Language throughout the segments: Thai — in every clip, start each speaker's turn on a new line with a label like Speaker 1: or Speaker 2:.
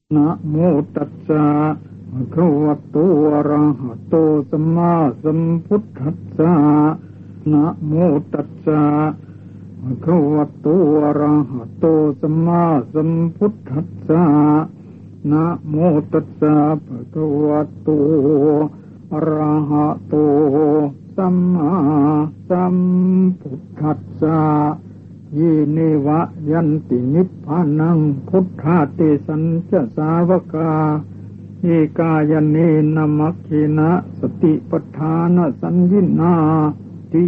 Speaker 1: นะโมตัสสะภะคะวะโตอะระหะโตสัมมาสัมพุทธัสสะนะโมตัสสะภะคะวะโตอะระหะโตสัมมาสัมพุทธัสสะนะโมตัสสะภะคะวะโตอะระหะโตสัมมาสัมพุทธัสสะยีเนวะยันตินิพพานังพุทธาเตสัญจสาวกาเอกายเนนะมัคคินะสติปัฏฐานสัญญินาติ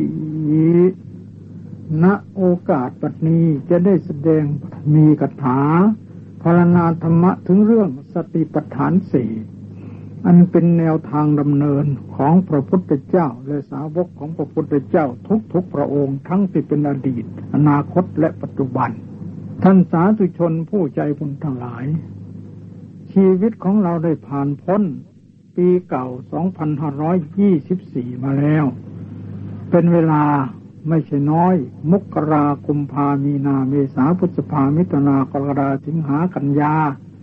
Speaker 1: ณโอกาสปัจจุบันจะได้แสดงมีคาถาพรรณนาธรรมะถึงเรื่องสติปัฏฐานสี่อันเป็นแนวทางดำเนินของพระพุทธเจ้าและสาวกของพระพุทธเจ้าทุกพระองค์ทั้งที่เป็นอดีตอนาคตและปัจจุบันท่านสาธุชนผู้ใจบุญทั้งหลายชีวิตของเราได้ผ่านพ้นปีเก่า 2524 มาแล้วเป็นเวลาไม่ใช่น้อยมกราคมพามีนาเมษาพฤษภามิถุนากรกฎาสิงหากันยา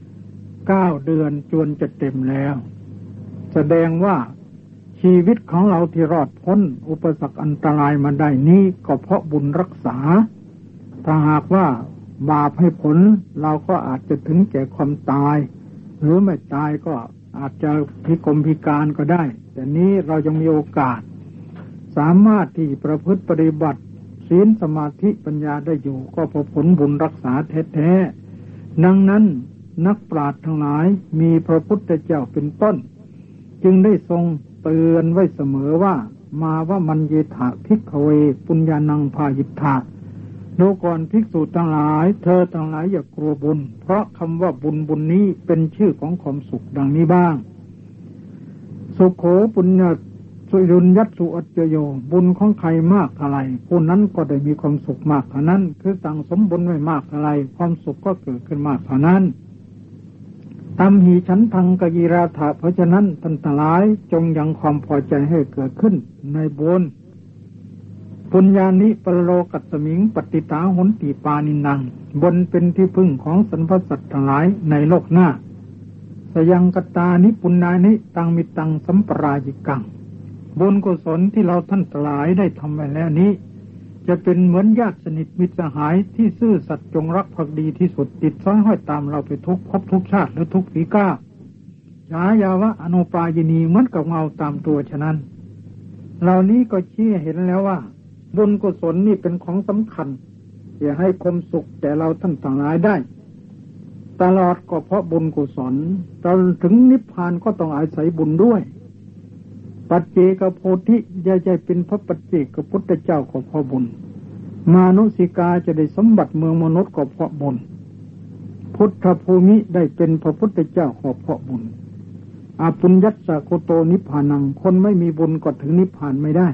Speaker 1: 9 เดือนจวนจะเต็มแล้วแสดงว่าชีวิตของเราที่รอดพ้นอุปสรรคอันตรายมาได้นี้ก็เพราะบุญรักษาถ้าหากว่าบาปให้ผลเราก็อาจจะถึงแก่ความตายหรือไม่ตายก็อาจจะพิกลพิการก็ได้แต่นี้เรายังมีโอกาสสามารถที่ประพฤติปฏิบัติศีลสมาธิปัญญาได้อยู่ก็เพราะผลบุญรักษาแท้ๆดังนั้นนักปราชญ์ทั้งหลายมีพระพุทธเจ้าเป็นต้นจึงได้ทรงเตือนไว้เสมอว่ามาว่ามันเยถะภิกขเวปุญญานังพายิทธาดูก่อนภิกษุทั้งหลายเธอทั้งหลายอย่ากลัวบุญเพราะคำว่าบุญนี้เป็นชื่อของความสุขดังนี้บ้างสุโขปุญญสุยุญยัตสุอัจโยบุญของใครมากเท่าไรผู้นั้นก็ได้มีความสุขมากเท่านั้นคือสั่งสมบุญไว้มากเท่าไรความสุขก็เกิดขึ้นมากเท่านั้นตามหีฉันทังกกิราถะเพราะฉะนั้นท่านทั้งหลายจงยังความพอใจให้เกิดขึ้นในบุญปุญญานิปโลกัสสมิงปฏิตาหนติปานินังบนเป็นที่พึ่งของสรรพสัตว์ทั้งหลายในโลกหน้าสยังกตานิปุญญานิตังมิตังสัมปรายิกังบุญกุศลที่เราท่านทั้งหลายได้ทำไว้แล้วนี้จะเป็นเหมือนญาติสนิทมิตรสหายที่ซื่อสัตย์จงรักภักดีที่สุดติดซ้อยห้อยตามเราไปทุกภพทุกชาติหรือทุกฝีก้าวฉายาวะอนุปายนีเหมือนกับเงาตามตัวฉะนั้นเหล่านี้ก็ชี้เห็นแล้วว่าบุญกุศลนี่เป็นของสำคัญที่ให้ความสุขแก่เราท่านทั้งหลายได้ตลอดก็เพราะบุญกุศลเราถึงนิพพานก็ต้องอาศัยบุญด้วยปัจเจกโพธิจะเป็นพระปัจเจกพุทธเจ้าก็เพราะบุญมานุสิกาจะได้สมบัติเมืองมนุษย์ก็เพราะบุญพุทธภูมิได้เป็นพระพุทธเจ้าก็เพราะบุญอาปุญญัสสะโคโตนิพพานังคนไม่มีบุญก็ถึงนิพพานไม่ได้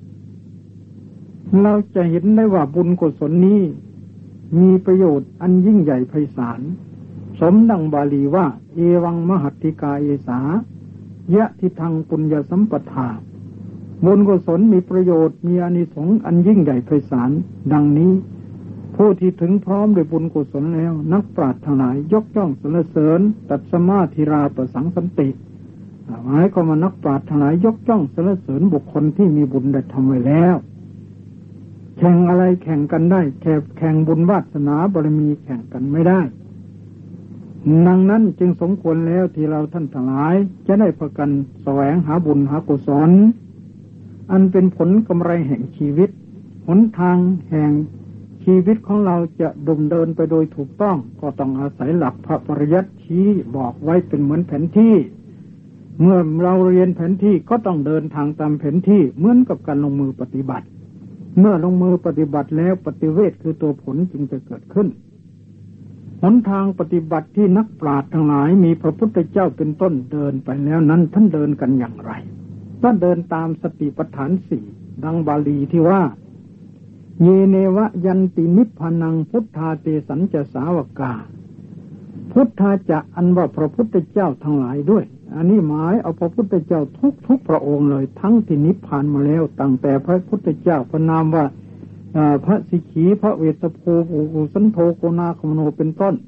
Speaker 1: เราจะเห็นได้ว่าบุญกุศลนี้มีประโยชน์อันยิ่งใหญ่ไพศาลสมดังบาลีว่าเอวังมหัตถิกาเอสายะทิทังปุญญสัมปทาบุญกุศลมีประโยชน์มีอานิสงส์อันยิ่งใหญ่ไพศาลดังนี้ผู้ที่ถึงพร้อมด้วยบุญกุศลแล้วนักปราชญ์ทั้งหลายยกย่องสรรเสริญตัดสมาธิราประสังสันติหมายก็มานักปราชญ์ทั้งหลายยกย่องสรรเสริญบุคคลที่มีบุญได้ทำไว้แล้วแข่งอะไรแข่งกันได้แข่งบุญวาสนาบารมีแข่งกันไม่ได้ดังนั้นจึงสมควรแล้วที่เราท่านทั้งหลายจะได้พากันแสวงหาบุญหากุศลอันเป็นผลกำไรแห่งชีวิตหนทางแห่งชีวิตของเราจะดำเนินไปโดยถูกต้องก็ต้องอาศัยหลักพระปริยัติชี้บอกไว้เป็นเหมือนแผนที่เมื่อเราเรียนแผนที่ก็ต้องเดินทางตามแผนที่เหมือนกับการลงมือปฏิบัติเมื่อลงมือปฏิบัติแล้วปฏิเวทคือตัวผลจึงจะเกิดขึ้นหนทางปฏิบัติที่นักปราชญ์ทั้งหลายมีพระพุทธเจ้าเป็นต้นเดินไปแล้วนั้นท่านเดินกันอย่างไรท่านเดินตามสติปัฏฐานสี่ดังบาลีที่ว่าเยเนวะยันตินิพพานังพุทธาเตสัญจสาวกาพุทธาจะอันว่าพระพุทธเจ้าทั้งหลายด้วยอันนี้หมายเอาพระพุทธเจ้าทุกพระองค์เลยทั้งที่นิพพานมาแล้วตั้งแต่พระพุทธเจ้าพระนามว่าพระสิกขีพระเวสสภูปุสันโธโกนาคมโนเป็นต้น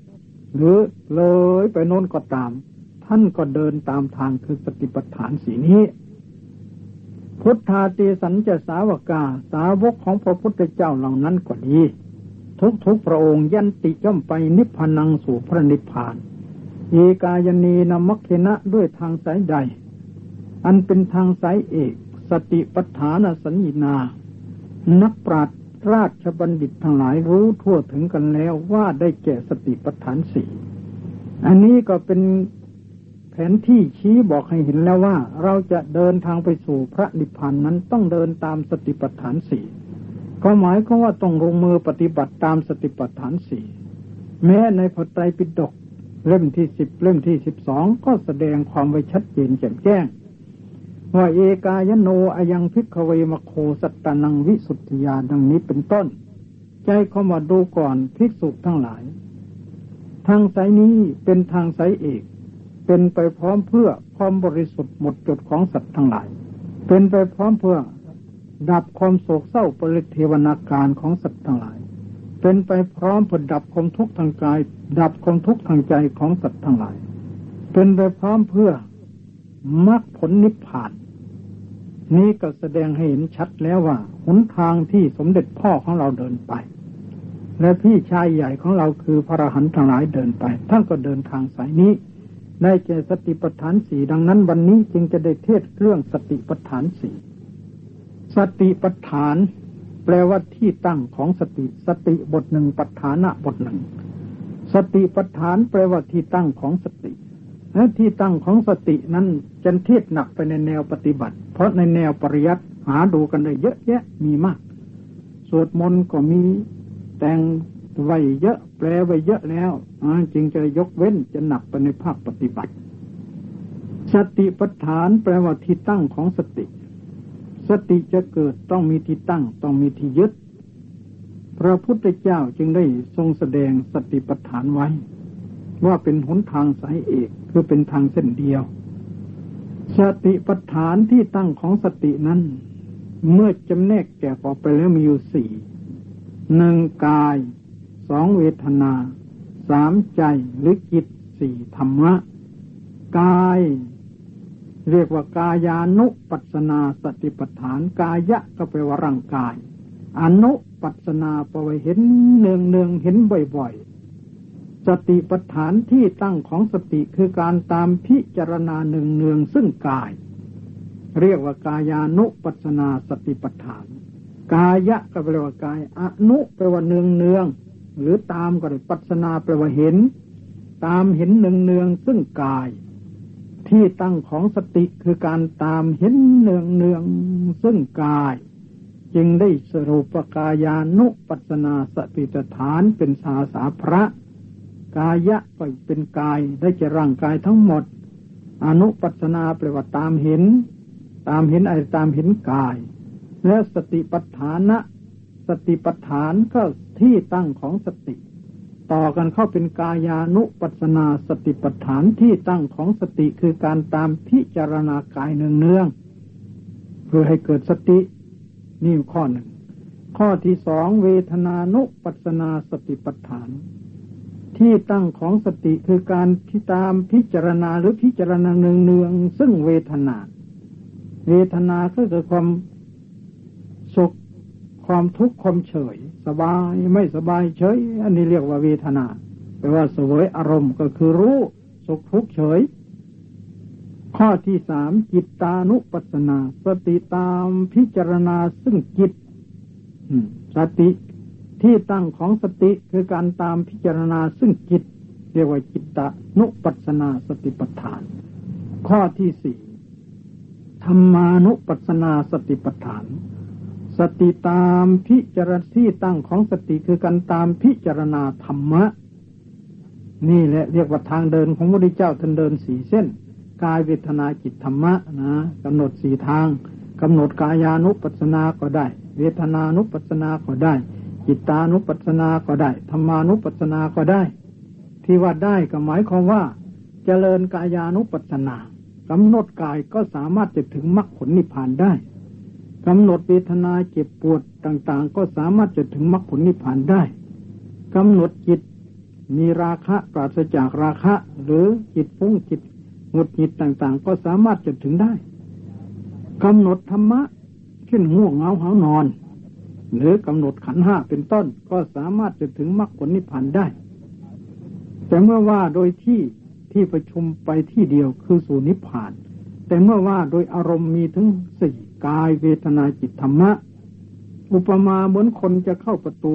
Speaker 1: หรือเลยไปโน้นก็ตามท่านก็เดินตามทางคือสติปัฏฐานสีนี้พุทธาติสัญจสาวกาสาวกของพระพุทธเจ้าเหล่านั้นก็ดีทุกพระองค์ยันติย่อมไปนิพพานังสู่พระนิพพานเอกายนีนมัคเคนะด้วยทางสายใดอันเป็นทางสายเอกสติปัฏฐานสัญญีนานักปราชญ์ราชบัณฑิตทั้งหลายรู้ทั่วถึงกันแล้วว่าได้แก่สติปัฏฐานสี่อันนี้ก็เป็นแผนที่ชี้บอกให้เห็นแล้วว่าเราจะเดินทางไปสู่พระนิพพานนั้นต้องเดินตามสติปัฏฐานสี่ก็หมายความว่าต้องลงมือปฏิบัติตามสติปัฏฐานสี่แม้ในพระไตรปิฎกเล่มที่10เล่มที่12ก็แสดงความไว้ชัดเจนแจ่มแจ้งว่าเอกายโนอยังภิกขเวมโคสัตตนังวิสุทธิญาณดังนี้เป็นต้นใจเข้ามาดูก่อนภิกษุทั้งหลายทางสายนี้เป็นทางสายเอกเป็นไปพร้อมเพื่อความบริสุทธิ์หมดจดของสัตว์ทั้งหลายเป็นไปพร้อมเพื่อดับความโศกเศร้าปริเทวนาการของสัตว์ทั้งหลายเป็นไปพร้อมเพื่อดับความทุกข์ทางกายดับความทุกข์ทางใจของสัตว์ทั้งหลายเป็นไปพร้อมเพื่อมรรคผลนิพพานนี้ก็แสดงให้เห็นชัดแล้วว่าหนทางที่สมเด็จพ่อของเราเดินไปและพี่ชายใหญ่ของเราคือพระอรหันต์ทั้งหลายเดินไปท่านก็เดินทางสายนี้ได้แก่สติปัฏฐานสี่ดังนั้นวันนี้จึงจะได้เทศเรื่องสติปัฏฐานสี่สติปัฏฐานแปลว่าที่ตั้งของสติสติบทหนึ่งปัฏฐานะบทหนึ่งสติปัฏฐานแปลว่าที่ตั้งของสติและที่ตั้งของสตินั้นจะเทศหนักไปในแนวปฏิบัติเพราะในแนวปริยัติหาดูกันได้เยอะแยะมีมากสวดมนต์ก็มีแต่งไว้เยอะแปลไว้เยอะแล้วจึงจะยกเว้นจะหนักไปในภาคปฏิบัติสติปัฏฐานแปลว่าที่ตั้งของสติสติจะเกิดต้องมีที่ตั้งต้องมีที่ยึดพระพุทธเจ้าจึงได้ทรงแสดงสติปัฏฐานไว้ว่าเป็นหนทางสายเอกคือเป็นทางเส้นเดียวสติปัฏฐานที่ตั้งของสตินั้นเมื่อจำแนกแยกออกไปแล้วมีอยู่สี่หนึ่งกายสองเวทนาสามใจหรือจิตสี่ธรรมะกายเรียกว่ากายานุปัสสนาสติปัฏฐานกายะก็แปลว่าร่างกายอนุปัสสนาแปลว่าเห็นเนืองๆเห็นบ่อยๆสติปัฏฐานที่ตั้งของสติคือการตามพิจารณาเนืองๆซึ่งกายเรียกว่ากายานุปัสสนาสติปัฏฐานกายะก็แปลว่ากายอนุแปลว่าเนืองๆหรือตามก็ได้ปัสสนาแปลว่าเห็นตามเห็นเนืองๆซึ่งกายที่ตั้งของสติคือการตามเห็นเนืองๆซึ่งกายจึงได้สรุปกายานุปัสสนาสติปัฏฐานเป็นภาษาพระกายะก็เป็นกายได้แก่ร่างกายทั้งหมดอนุปัสสนาแปลว่าตามเห็นอะไรตามเห็นกายและสติปัฏฐานะสติปัฏฐานก็ที่ตั้งของสติต่อกันเข้าเป็นกายานุปัสสนาสติปัฏฐานที่ตั้งของสติคือการตามพิจารณากายเนืองๆเพื่อให้เกิดสตินี่ข้อหนึ่งข้อที่สองเวทนานุปัสสนาสติปัฏฐานที่ตั้งของสติคือการที่ตามพิจารณาหรือพิจารณาเนืองๆซึ่งเวทนาก็คือความสุขความทุกข์ความเฉยสบายไม่สบายเฉยอันนี้เรียกว่าเวทนาแปลว่าเสวยอารมณ์ก็คือรู้สุขทุกข์เฉยข้อที่สามจิตตานุปัสสนาสติตามพิจารณาซึ่งจิตสติที่ตั้งของสติคือการตามพิจารณาซึ่งจิตเรียกว่าจิตตานุปัสสนาสติปัฏฐานข้อที่สี่ธรรมานุปัสสนาสติปัฏฐานสติตามพิจารณาที่ตั้งของสติคือการตามพิจารณาธรรมะนี่แหละเรียกว่าทางเดินของพระพุทธเจ้าท่านเดินสี่เส้นกายเวทนาจิตธรรมะนะกำหนดสี่ทางกำหนดกายานุปัสสนาก็ได้เวทนานุปัสสนาก็ได้จิตตานุปัสสนาก็ได้ธรรมานุปัสสนาก็ได้ที่ว่าได้ก็หมายความว่าเจริญกายานุปัสสนากำหนดกายก็สามารถจะถึงมรรคผลนิพพานได้กำหนดเวทนาเจ็บปวดต่างๆก็สามารถจะถึงมรรคผลนิพพานได้กำหนดจิตมีราคะปราศจากราคะหรือจิตฟุ้งจิตหงุดหงิดต่างๆก็สามารถจะถึงได้กำหนดธรรมะเช่นง่วงเหงาหานอนหรือกำหนดขันธ์ห้าเป็นต้นก็สามารถจะถึงมรรคผลนิพพานได้แต่เมื่อว่าโดยที่ประชุมไปที่เดียวคือสู่นิพพานแต่เมื่อว่าโดยอารมณ์มีถึงสี่กายเวทนาจิตธรรมะอุปมาเหมือนคนจะเข้าประตู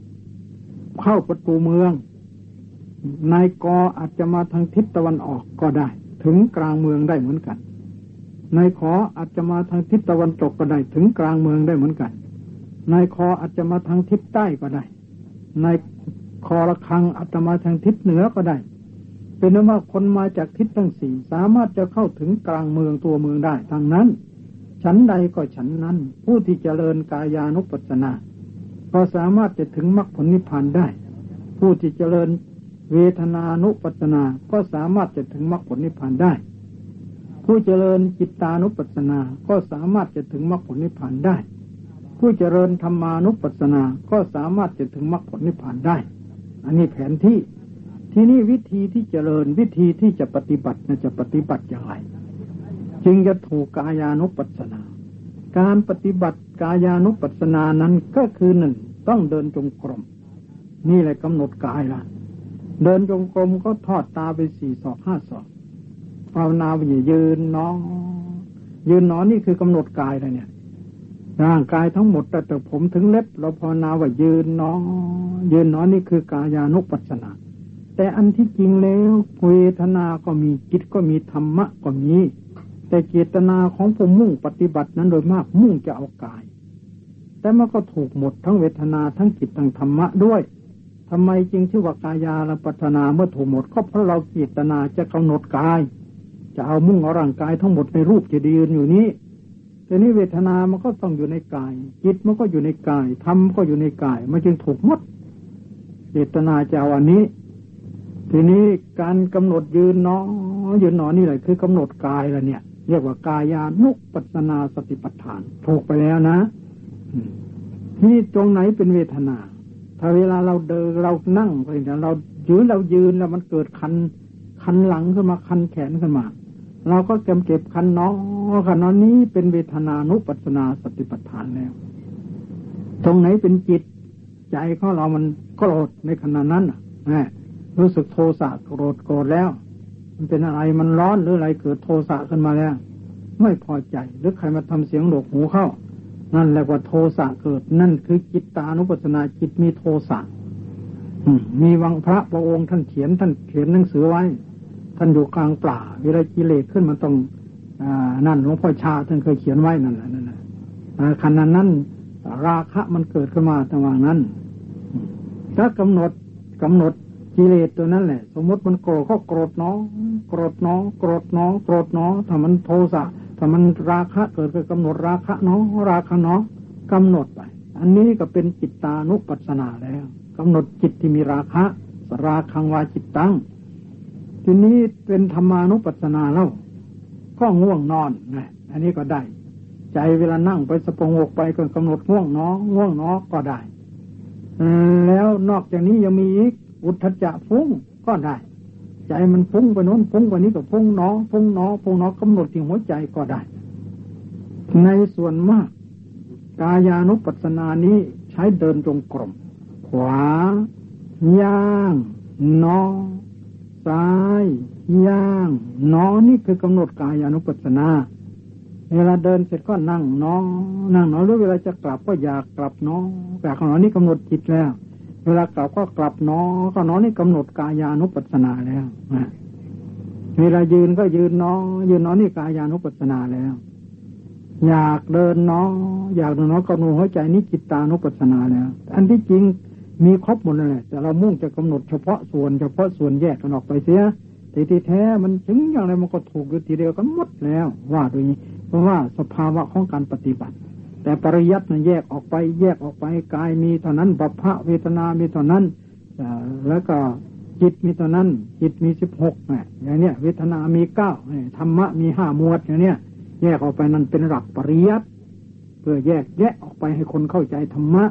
Speaker 1: เมืองนายกอาจจะมาทางทิศตะวันออกก็ได้ถึงกลางเมืองได้เหมือนกันนายขออาจจะมาทางทิศตะวันตกก็ได้ถึงกลางเมืองได้เหมือนกันนายคออาจจะมาทางทิศใต้ก็ได้นายคอระฆังอาจจะมาทางทิศเหนือก็ได้เป็นนั้นว่าคนมาจากทิศทั้งสี่สามารถจะเข้าถึงกลางเมืองตัวเมืองได้ทั้งนั้นฉันใดก็ฉันนั้นผู้ที่เจริญกายานุปัสสนาก็สามารถจะถึงมรรคผลนิพพานได้ผู้ที่เจริญเวทนานุปัสสนาก็สามารถจะถึงมรรคผลนิพพานได้ผู้เจริญจิตตานุปัสสนาก็สามารถจะถึงมรรคผลนิพพานได้ผู้เจริญธรรมานุปัสสนาก็สามารถจะถึงมรรคผลนิพพานได้อันนี้แผนที่ที่นี่วิธีที่เจริญวิธีที่จะปฏิบัติจะปฏิบัติอย่างไรจึงจะถูกกายานุปัสสนาการปฏิบัติกายานุปัสสนานั้นก็คือหนึ่งต้องเดินจงกรมนี่แหละกำหนดกายละเดินจงกรมก็ทอดตาไป4 ศอก 5 ศอกภาวนาไปยืนหนอนี่คือกำหนดกายเลยเนี่ยร่างกายทั้งหมดแต่ผมถึงเล็บเราภาวนาว่ายืนหนอนี่คือกายานุปัสสนาแต่อันที่จริงแล้วเวทนาก็มีจิตก็มีธรรมะก็มีแต่เจตนาของผู้มุ่งปฏิบัตินั้นโดยมากมุ่งจะเอากายแต่มันก็ถูกหมดทั้งเวทนาทั้งจิตทั้งธรรมะด้วยทำไมจึงชื่อว่ากายานุปัสสนาเมื่อถูกหมดก็เพราะเราเจตนาจะกำหนดกายจะเอามุ่งเอาร่างกายทั้งหมดในรูปจะยืนอยู่นี้แต่นี้เวทนามันก็ต้องอยู่ในกายจิตมันก็อยู่ในกายธรรมก็อยู่ในกายมันจึงถูกหมดเจตนาจะเอาอันนี้ทีนี้การกำหนดยืนหนอนี่แหละคือกำหนดกายละเนี่ยเรียกว่ากายานุปัสสนาสติปัฏฐานถูกไปแล้วนะที่ตรงไหนเป็นเวทนาถ้าเวลาเราเดินเรานั่งไปเนี่ยเรายืนแล้วมันเกิดคันหลังขึ้นมาคันแขนขึ้นมาเราก็เก็บคันหนอนี้เป็นเวทนานุปัสสนาสติปัฏฐานแล้วตรงไหนเป็นจิตใจของเรามันโกรธในขณะนั้นรู้สึกโทสะโกรธแล้วมันเป็นอะไรมันร้อนหรืออะไรเกิดโทสะขึ้นมาแล้วไม่พอใจหรือใครมาทำเสียงโหนกหูเข้านั่นแหละว่าโทสะเกิดนั่นคือจิตตานุปัสสนาจิตมีโทสะมีวังพระองค์ท่านเขียนหนังสือไว้ท่านอยู่กลางป่าเวลากิเลสขึ้นมันต้องนั่นหลวงพ่อชาท่านเคยเขียนไว้นั่นแหละขณะนั้นราคะมันเกิดขึ้นมาระหว่างนั้นถ้ากำหนดกิเลสตัวนั้นแหละสมมติมันโกรธก็โกรธน้อถ้ามันโทสะถ้ามันราคะเกิดก็กำหนดราคะน้อกำหนดไปอันนี้ก็เป็นจิตตานุปัสสนาแล้วกำหนดจิตที่มีราคะราคังวาจิตตังทีนี้เป็นธรรมานุปัสสนาแล้วก็ง่วงนอนนะอันนี้ก็ได้ใจเวลานั่งไปสะงกไปก็กำหนดง่วงนอก็ได้แล้วนอกจากนี้ยังมีอีกอุทธัจจะฟุ้งก็ได้ใจมันฟุ้งไปโน้นฟุ้งไปนี้ก็ฟุ้งหนอกำหนดที่หัวใจก็ได้ในส่วนมากกายานุปัสสนานี้ใช้เดินจงกรมขวาย่างหนอซ้ายย่างหนอนี่คือกำหนดกายานุปัสสนาเวลาเดินเสร็จก็นั่งหนอหรือเวลาจะกลับก็อยากกลับหนอแต่ของเรานี่กำหนดจิตแล้วเวลากลับก็กลับหนอนี่กำหนดกายานุปัสสนาแล้วเวลายืนก็ยืนหนอนี่กายานุปัสสนาแล้วอยากเดินหนอก็ดูหัวใจนี้จิตตานุปัสสนาแล้วอันที่จริงมีครบหมดเลยแต่เรามุ่งจะกำหนดเฉพาะส่วนแยกกันออกไปเสียแต่ที่แท้มันถึงอย่างไรมันก็ถูกอยู่ทีเดียวกันหมดแล้วว่าโดยนี้เพราะว่าสภาวะของการปฏิบัติแต่ปริยัตินั้นแยกออกไปกายมีเท่านั้นบัพพะเวทนามีเท่านั้นแล้วก็จิตมีเท่านั้นจิตมี16อย่างเนี้ยเวทนามี9ธรรมะมี5หมวดอย่างเนี้ยแยกออกไปนั่นเป็นหลักปริยัติเพื่อแยกแยะออกไปให้คนเข้าใจธรรมะ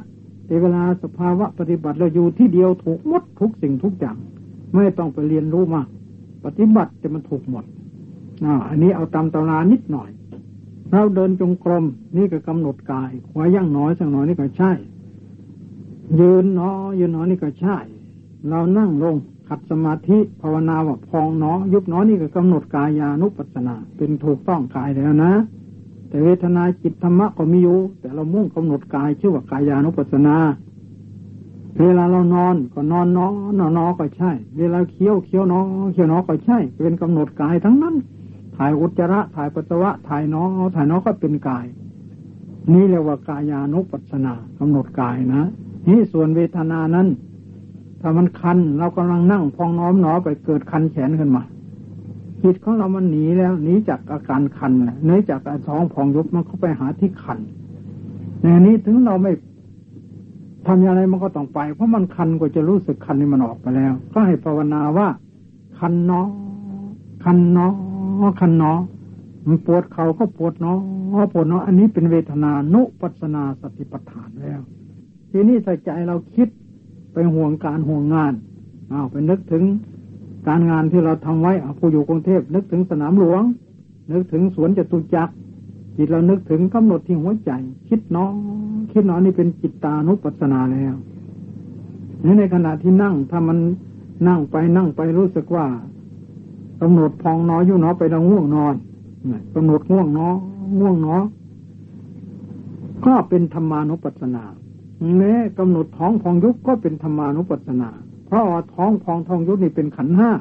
Speaker 1: แต่เวลาสภาวะปฏิบัติเราอยู่ที่เดียวถูกหมดทุกสิ่งทุกอย่างไม่ต้องไปเรียนรู้มากปฏิบัติจะมันถูกหมดอันนี้เอาตามตำรานิดหน่อยเราเดินจงกรมนี่ก็กำหนดกายขวาย่างน้อยสักหน่อยนี่ก็ใช่ยืนหนอนี่ก็ใช่เรานั่งลงขัดสมาธิภาวนาว่าพองหนอยุบหนอนี่ก็กำหนดกายานุปัสสนาเป็นถูกต้องกายแล้วนะแต่เวทนาจิตธรรมะก็มีอยู่แต่เรามุ่งกำหนดกายชื่อว่ากายานุปัสสนาเวลาเรานอนก็นอนนอก็ใช่เวลาเคี้ยวหนอก็ใช่เป็นกำหนดกายทั้งนั้นถ่ายอุจจาระถ่ายปัสสาวะถ่ายหนอก็เป็นกายนี่เรียกว่ากายานุปัสสนากำหนดกายนะนี่ส่วนเวทนานั้นถ้ามันคันเรากำลังนั่งพองน้อมหนอไปเกิดคันแขนขึ้นมาจิตของเรามันหนีแล้วหนีจากอาการคันหนีจากท้องพองยุบมันเข้าไปหาที่คันในนี้ถึงเราไม่ทำอะไรมันก็ต้องไปเพราะมันคันก็จะรู้สึกคันนี่มันออกไปแล้วก็ให้ภาวนาว่าคันหนอมันปวดเข่าก็ปวดหนออันนี้เป็นเวทนานุปัสสนาสติปัฏฐานแล้วทีนี้ใส่ใจเราคิดไปห่วงการห่วงงานไปนึกถึงการงานที่เราทำไว้ผู้อยู่กรุงเทพนึกถึงสนามหลวงนึกถึงสวนจตุจักรจิตเรานึกถึงกำหนดที่หัวใจคิดหนอนี่เป็นจิตตานุปัสสนาแล้วนี่ในขณะที่นั่งถ้ามันนั่งไปรู้สึกว่ากำหนดพองหนอยุบหนอไปแล้วง่วงนอนกำหนดง่วงหนอก็เป็นธรรมานุปัสสนาแม้กำหนดท้องพองยุบก็เป็นธรรมานุปัสสนาเพราะท้องพองทองยุบนี่เป็นขันธ์ห้า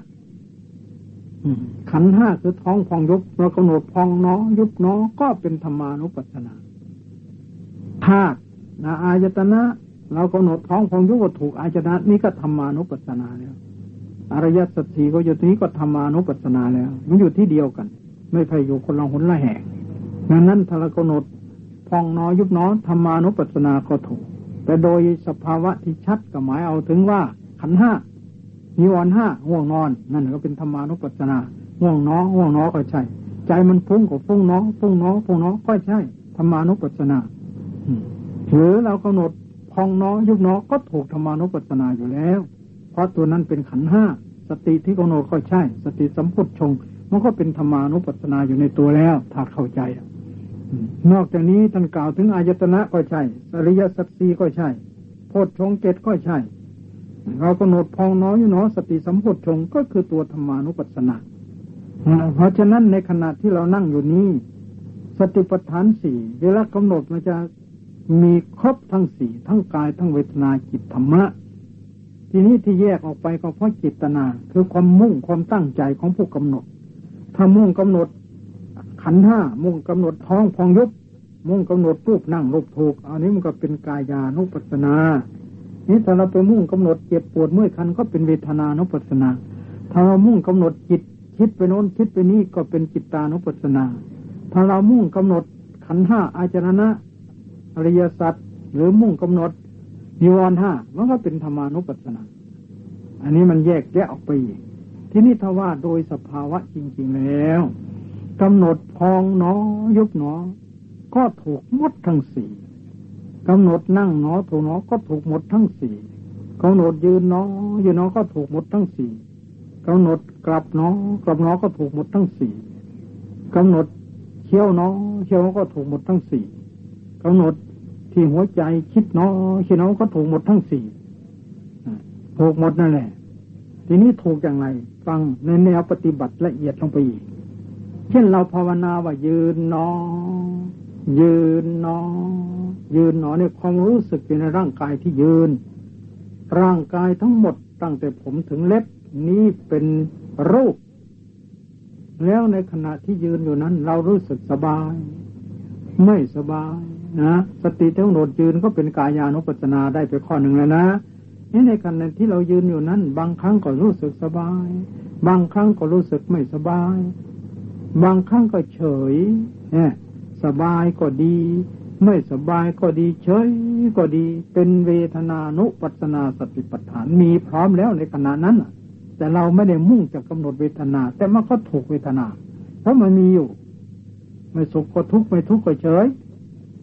Speaker 1: คือท้องพองยุบเรากำหนดพองหนอยุบหนอก็เป็นธรรมานุปัสสนาธาตุอายตนะเรากำหนดท้องพองยุบก็ถูกอายตนะนี่ก็ธรรมานุปัสสนาแล้วอริยสัจสี่ก็อยู่ที่นี้ก็ธรรมานุปัสสนาแล้วมันอยู่ที่เดียวกันไม่ใช่อยู่คนละหนละแห่งดังนั้นถ้าเรากำหนดพองหนอยุบหนอธรรมานุปัสสนาก็ถูกแต่โดยสภาวะที่ชัดก็หมายเอาถึงว่าขันธ์ห้านิวรณ์ห้าง่วงนอนนั่นก็เป็นธรรมานุปัสสนาง่วงนอก็ใช่ใจมันฟุ้งก็ฟุ้งนอก็ใช่ธรรมานุปัสสนาหรือเรากำหนดพองหนอยุบหนอก็ถูกธรรมานุปัสสนาอยู่แล้วเพราะตัวนั้นเป็นขันธ์ห้าสติที่กำหนดก็ใช่สติสัมโพชฌงค์มันก็เป็นธรรมานุปัสสนาอยู่ในตัวแล้วถ้าเข้าใจนอกจากนี้ท่านกล่าวถึงอายตนะก็ใช่อริยสัจสี่ก็ใช่โพชฌงค์เจ็ดก็ใช่เรากำหนดพองหนอยุบหนอสติสัมโพชฌงค์ก็คือตัวธรรมานุปัสสนาเพราะฉะนั้นในขณะที่เรานั่งอยู่นี้สติปัฏฐานสี่เวลากำหนดมันจะมีครบทั้งสี่ทั้งกายทั้งเวทนาจิตธรรมะทีนี้ที่แยกออกไปก็เพราะจิตนาคือความมุ่งความตั้งใจของผู้กำหนดถ้ามุ่งกำหนดขันธ์ห้ามุ่งกำหนดท้องพองยุบมุ่งกำหนดรูปนั่งรูปถูกอันนี้มันก็เป็นกายานุปัสสนานี่ถ้าเราไปมุ่งกำหนดเจ็บปวดเมื่อยคันก็เป็นเวทนานุปัสสนาถ้าเรามุ่งกำหนดจิตคิดไปโน้นคิดไปนี้ก็เป็นจิตตานุปัสสนาถ้าเรามุ่งกำหนดขันธ์ห้าอายตนะอริยสัจหรือมุ่งกำหนดนิวรณ์ห้ามันก็เป็นธรรมานุปัสสนาอันนี้มันแยกแยะออกไปอีกที่นี่ถ้าว่าโดยสภาวะจริงๆแล้วกำหนดพองหนอยุบหนอก็ถูกหมดทั้งสี่กำหนดนั่งหนอถูกหนอก็ถูกหมดทั้งสี่กำหนดยืนหนอก็ถูกหมดทั้งสี่กำหนดกลับหนอก็ถูกหมดทั้งสี่กำหนดเคี้ยวหนอก็ถูกหมดทั้งสี่กำหนดที่หัวใจคิดหนอก็ถูกหมดทั้งสี่ถูกหมดนั่นแหละทีนี้ถูกอย่างไรฟังในแนวปฏิบัติละเอียดลงไปอีกเช่นเราภาวนาว่ายืนหนอเนี่ยความรู้สึกอยู่ในร่างกายที่ยืนร่างกายทั้งหมดตั้งแต่ผมถึงเล็บนี้เป็นรูปแล้วในขณะที่ยืนอยู่นั้นเรารู้สึกสบายไม่สบายนะสติที่กำหนดยืนก็เป็นกายานุปัสสนาได้ไปข้อหนึ่งแล้วนะนี่ในขณะที่เรายืนอยู่นั้นบางครั้งก็รู้สึกสบายบางครั้งก็รู้สึกไม่สบายบางครั้งก็เฉยสบายก็ดีไม่สบายก็ดีเฉยก็ดีเป็นเวทนานุปัสสนาสติปัฏฐานมีพร้อมแล้วในขณะนั้นแต่เราไม่ได้มุ่งจะกำหนดเวทนาแต่มันก็ถูกเวทนาเพราะมันมีอยู่ไม่สุขก็ทุกข์ไม่ทุกข์ก็เฉย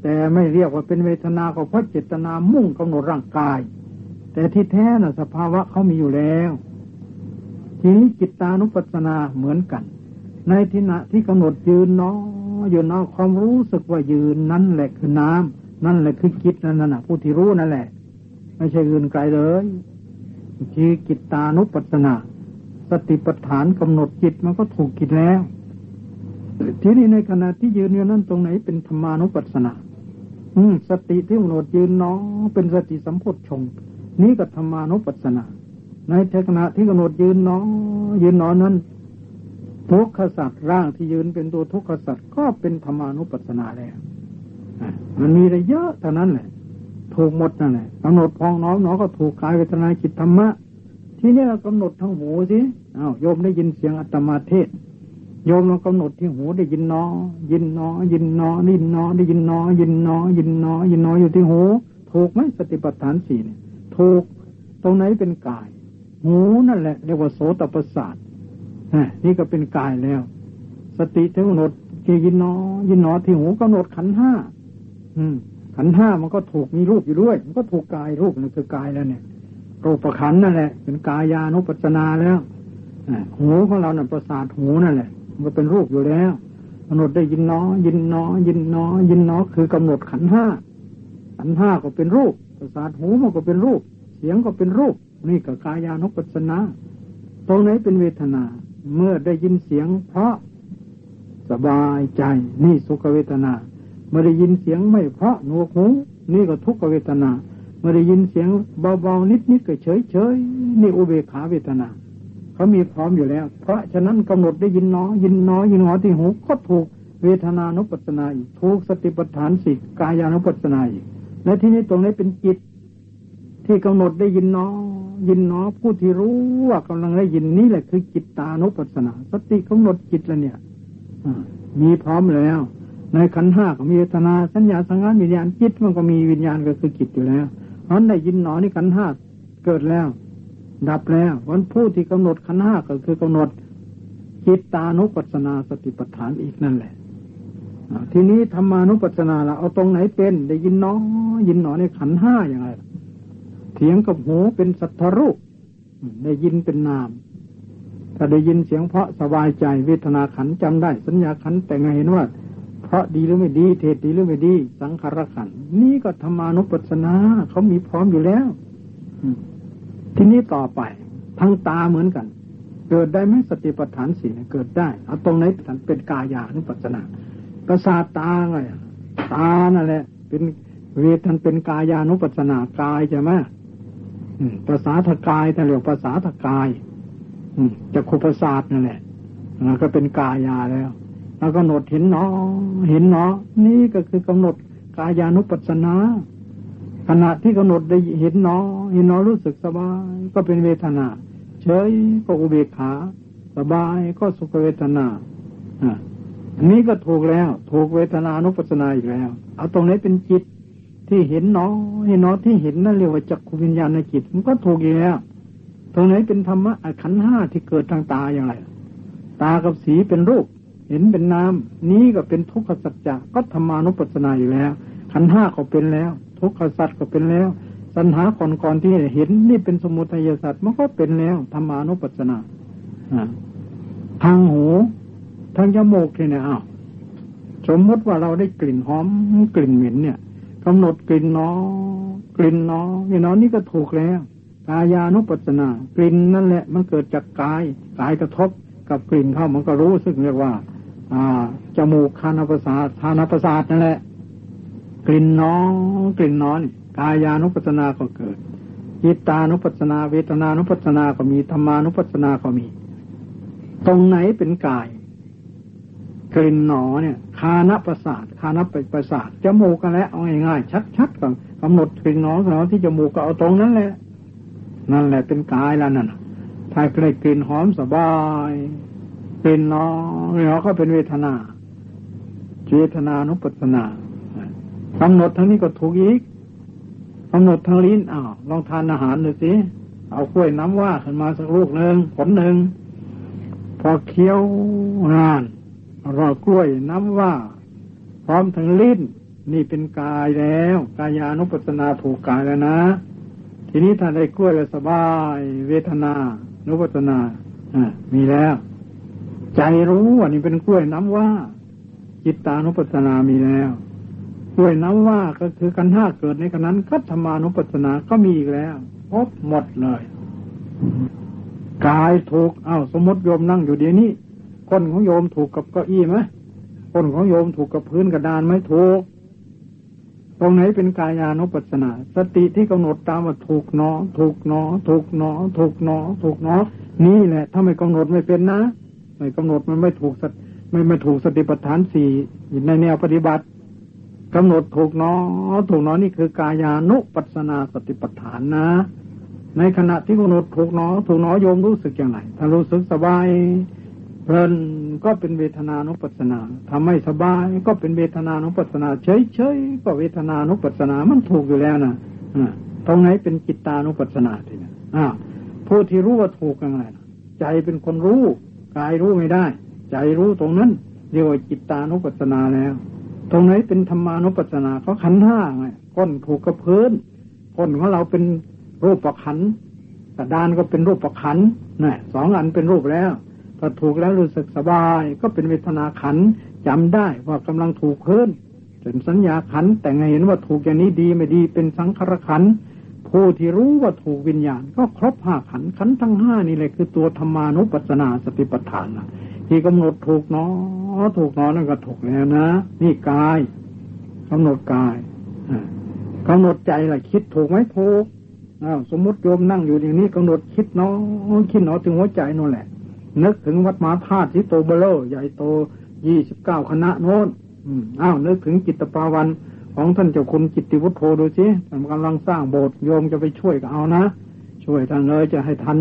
Speaker 1: แต่ไม่เรียกว่าเป็นเวทนาก็เพราะเจตนามุ่งกำหนดร่างกายแต่ที่แท้น่ะสภาวะเขามีอยู่แล้วทีนี้จิตตานุปัสสนาเหมือนกันในขณะที่กำหนดยืนเนาะยืนเนาะความรู้สึกว่ายืนนั่นแหละคือน้ำนั่นแหละคือจิตนั่นน่ะผู้ที่รู้นั่นแหละไม่ใช่อื่นไกลเลยคือจิตตานุปัสสนาสติปัฏฐานกำหนดจิตมันก็ถูกกิจแล้วทีนี้ในขณะที่ยืนอยู่นั้นตรงไหนเป็นธรรมานุปัสสนาสติที่กำหนดยืนเนาะเป็นสติสัมโพชฌงค์นี้ก็ธรรมานุปัสสนาในขณะที่กำหนดยืนเนาะยืนเนาะนั้นทุกขสัตว์ร่างที่ยืนเป็นตัวทุกขสัตว์ก็เป็นธรรมานุปัสสนาแล้วมันมีอะไรเยอะเท่านั้นแหละถูกหมดนั่นแหละกำหนดพองน้อมเนาะก็ถูกกายเวทนาจิตธรรมะทีนี้เรากำหนดทางหูสิโยมได้ยินเสียงอาตมาเทศโยมลองกำหนดที่หูได้ยินเนาะยินเนาะยินเนาะได้ยินเนาะได้ยินเนาะยินเนาะยินเนาะยินเนาะอยู่ที่หูถูกไหมสติปัฏฐานสี่เนี่ยถูกตรงไหนเป็นกายหูนั่นแหละเรียกว่าโสตประสาทนี่ก็เป็นกายแล้วสติที่กำหนดที่ยินเนาะยินเนาะที่หูกำหนดขันธ์ห้าขันธ์ห้ามันก็ถูกมีรูปอยู่ด้วยมันก็ถูกกายรูปนั่นคือกายแล้วเนี่ยรูปขันธ์นั่นแหละเป็นกายานุปัสสนาแล้วหูของเราเนี่ยประสาทหูนั่นแหละมันก็เป็นรูปอยู่แล้วกำหนดได้ยินเนาะยินเนาะยินเนาะยินเนาะคือกำหนดขันธ์ห้าขันธ์ห้าก็เป็นรูปประสาทหูมันก็เป็นรูปเสียงก็เป็นรูปนี่ก็กายานุปัสสนาตรงไหนเป็นเวทนาเมื่อได้ยินเสียงเพราะสบายใจนี่สุขเวทนาเมื่อได้ยินเสียงไม่เพราะหนวกหูนี่ก็ทุกขเวทนาเมื่อได้ยินเสียงเบาๆนิดๆก็เฉยๆนี่อุเบกขาเวทนาเขามีพร้อมอยู่แล้วเพราะฉะนั้นกำหนดได้ยินเนาะยินเนาะยินเนาะที่หูก็ถูกเวทนานุปัสสนาอีกถูกสติปัฏฐานสี่กายานุปัสสนาอีกและที่นี้ตรงนี้เป็นจิตที่กำหนดได้ยินเนาะยินเนาะผู้ที่รู้ว่ากำลังได้ยินนี่แหละคือจิตตานุปัสสนาสติกำหนดจิตแล้วเนี่ยมีพร้อมแล้วในขันธ์ห้าก็มีเวทนาสัญญาสังขารวิญญาณจิตมันก็มีวิญญาณก็คือจิตอยู่แล้วเพราะได้ยินเนาะนี่ขันธ์ห้าเกิดแล้วดับแล้ววันผู้ที่กำหนดขันธ์ห้าก็คือกำหนดจิตตานุปัสสนาสติปัฏฐานอีกนั่นแหละทีนี้ธรรมานุปัสสนาละเอาตรงไหนเป็นได้ยินเนาะยินเนาะในขันธ์ห้าอย่างไรเสียงกับหูเป็นสัทธรูปได้ยินเป็นนามถ้าได้ยินเสียงเพราะสบายใจเวทนาขันธ์จำได้สัญญาขันธ์แต่ไงเห็นว่าเพราะดีหรือไม่ดีเทศดีหรือไม่ดีสังขารขันธ์นี่ก็ธรรมานุปัสสนาเขามีพร้อมอยู่แล้วทีนี้ต่อไปทางตาเหมือนกันเกิดได้ไหมสติปัฏฐานสี่เกิดได้เอาตรงไหนเป็นกายานุปัสสนาประสาทตาไงตานั่นแหละเป็นเวทนาเป็นกายานุปัสสนากายใช่ไหมประสาทกายแต่เรียกประสาทกายจักขุประสาทนั่นแหละก็เป็นกายาแล้วแล้วกำหนดเห็นเนาะเห็นเนาะนี่ก็คือกำหนดกายานุปัสสนาขณะที่กำหนดได้เห็นเนาะเห็นเนาะรู้สึกสบายก็เป็นเวทนาเฉยก็อุเบกขาสบายก็สุขเวทนาอันนี้ก็ถูกแล้วถูกเวทนานุปัสสนาอีกแล้วเอาตรงนี้เป็นจิตที่เห็นเนาะเห็นเนาะที่เห็นนั่นเรียกว่าจักขุวิญญาณในจิตมันก็ถูกอยู่แล้วตรงไหนเป็นธรรมะขันธ์ห้าที่เกิดทางตาอย่างไรตากับสีเป็นรูปเห็นเป็นนามนี้ก็เป็นทุกขสัจจะก็ธรรมานุปัสสนาอยู่แล้วขันธ์ห้าก็เป็นแล้วทุกขสัจก็เป็นแล้วตัณหาก่อนๆที่เห็นนี่เป็นสมุทัยสัจมันก็เป็นแล้วธรรมานุปัสสนาทางหูทางจมูกเนี่ยสมมติว่าเราได้กลิ่นหอมกลิ่นเหม็นเนี่ยกำหนดกลิ่นเนาะกลิ่นเนาะนี่ก็ถูกแล้วกายานุปัสสนากลิ่นนั่นแหละมันเกิดจากกายกระทบกับกลิ่นเข้ามันก็รู้สึกเรียกว่าจมูกคานาประสาทนั่นแหละกลิ่นเนาะกลิ่นเนาะนี่กายานุปัสสนาก็เกิดจิตตานุปัสสนาเวทนานุปัสสนาก็มีธรรมานุปัสสนาก็มีตรงไหนเป็นกายกลิ่นหนอเนี่ยคานะประสาทประสาทจมูกกันแล้วเอาง่ายๆชัดๆก่อนกำหนดกลิ่นหนอที่จมูกก็เอาตรงนั้นแหละเป็นกายแล้วนั่นถ้าได้กลิ่นหอมสบายกลิ่นหนอก็เป็นเวทนานุปัสสนากำหนดทั้งนี้ก็ถูกอีกกำหนดทั้งลิ้นลองทานอาหารดูสิเอากล้วยน้ำว่าขึ้นมาสักลูกนึงผลนึงพอเคี้ยวนานรอกล้วยน้ำว่าพร้อมทั้งลิ้นนี่เป็นกายแล้วกายานุปัสสนาถูกกายแล้วนะทีนี้ถ้าได้กล้วยแล้วสบายเวทนานุปัสสนามีแล้วใจรู้ว่านี่เป็นกล้วยน้ำว่าจิตตานุปัสสนามีแล้วกล้วยน้ำว่าก็คือขันธ์ห้าเกิดในขณะนั้นคัตธรรมานุปัสสนาก็มีอีกแล้วครบหมดเลยกายถูกสมมติโยมนั่งอยู่เดี๋ยวนี้ก้นของโยมถูกกับเก้าอี้ไหมก้นของโยมถูกกับพื้นกระดานไหมถูกตรงไหนเป็นกายานุปัสสนาสติที่กำหนดตามว่าถูกหนอถูกหนอถูกหนอถูกหนอถูกหนอนี่แหละถ้าไม่กำหนดไม่เป็นนะไม่กำหนดมันไม่ถูกไม่ถูกสติปัฏฐานสี่ในแนวปฏิบัติกำหนดถูกหนอถูกหนอนี่คือกายานุปัสสนาสติปัฏฐานนะในขณะที่กำหนดถูกหนอถูกหนอโยมรู้สึกอย่างไรถ้ารู้สึกสบายเพลินก็เป็นเวทนานุปัสสนาทำให้สบายก็เป็นเวทนานุปัสสนาเฉยๆก็เวทนานุปัสสนามันถูกอยู่แล้วนะตรงไหนเป็นจิตตานุปัสสนาทีนี้ผู้ที่รู้ว่าถูกยังไงใจเป็นคนรู้กายรู้ไม่ได้ใจรู้ตรงนั้นเรียกว่าจิตตานุปัสสนาแล้วตรงไหนเป็นธรรมานุปัสสนาก็ขันธ์ห้าไงก้นถูกกับพื้นก้นของเราเป็นรูปประขันธ์กระดานก็เป็นรูปประขันธ์นี่สองอันเป็นรูปแล้วถ้าถูกแล้วรู้สึกสบายก็เป็นเวทนาขันธ์จำได้ว่ากำลังถูกพื้นเป็นสัญญาขันธ์แต่ไงเห็นว่าถูกอย่างนี้ดีไม่ดีเป็นสังขารขันธ์ผู้ที่รู้ว่าถูกวิญญาณก็ครบห้าขันธ์ขันธ์ทั้งห้านี่แหละคือตัวธรรมานุปัสสนาสติปัฏฐานนะที่กำหนดถูกเนาะถูกเนาะนั่นก็ถูกแล้วนะนี่กายกำหนดกายกำหนดใจล่ะคิดถูกไหมถูกสมมุติโยมนั่งอยู่อย่างนี้กำหนดคิดเนาะคิดเนาะถึงหัวใจนั่นแหละนึกถึงวัดมหาธาตุที่โตเบลอใหญ่โต29คณะโน้นนึกถึงจิตตภาวันของท่านเจ้าคุณกิตติวุฒโธดูสิท่านกำลังสร้างโบสถ์โยมจะไปช่วยก็เอานะช่วยท่านเลยจะให้ทัน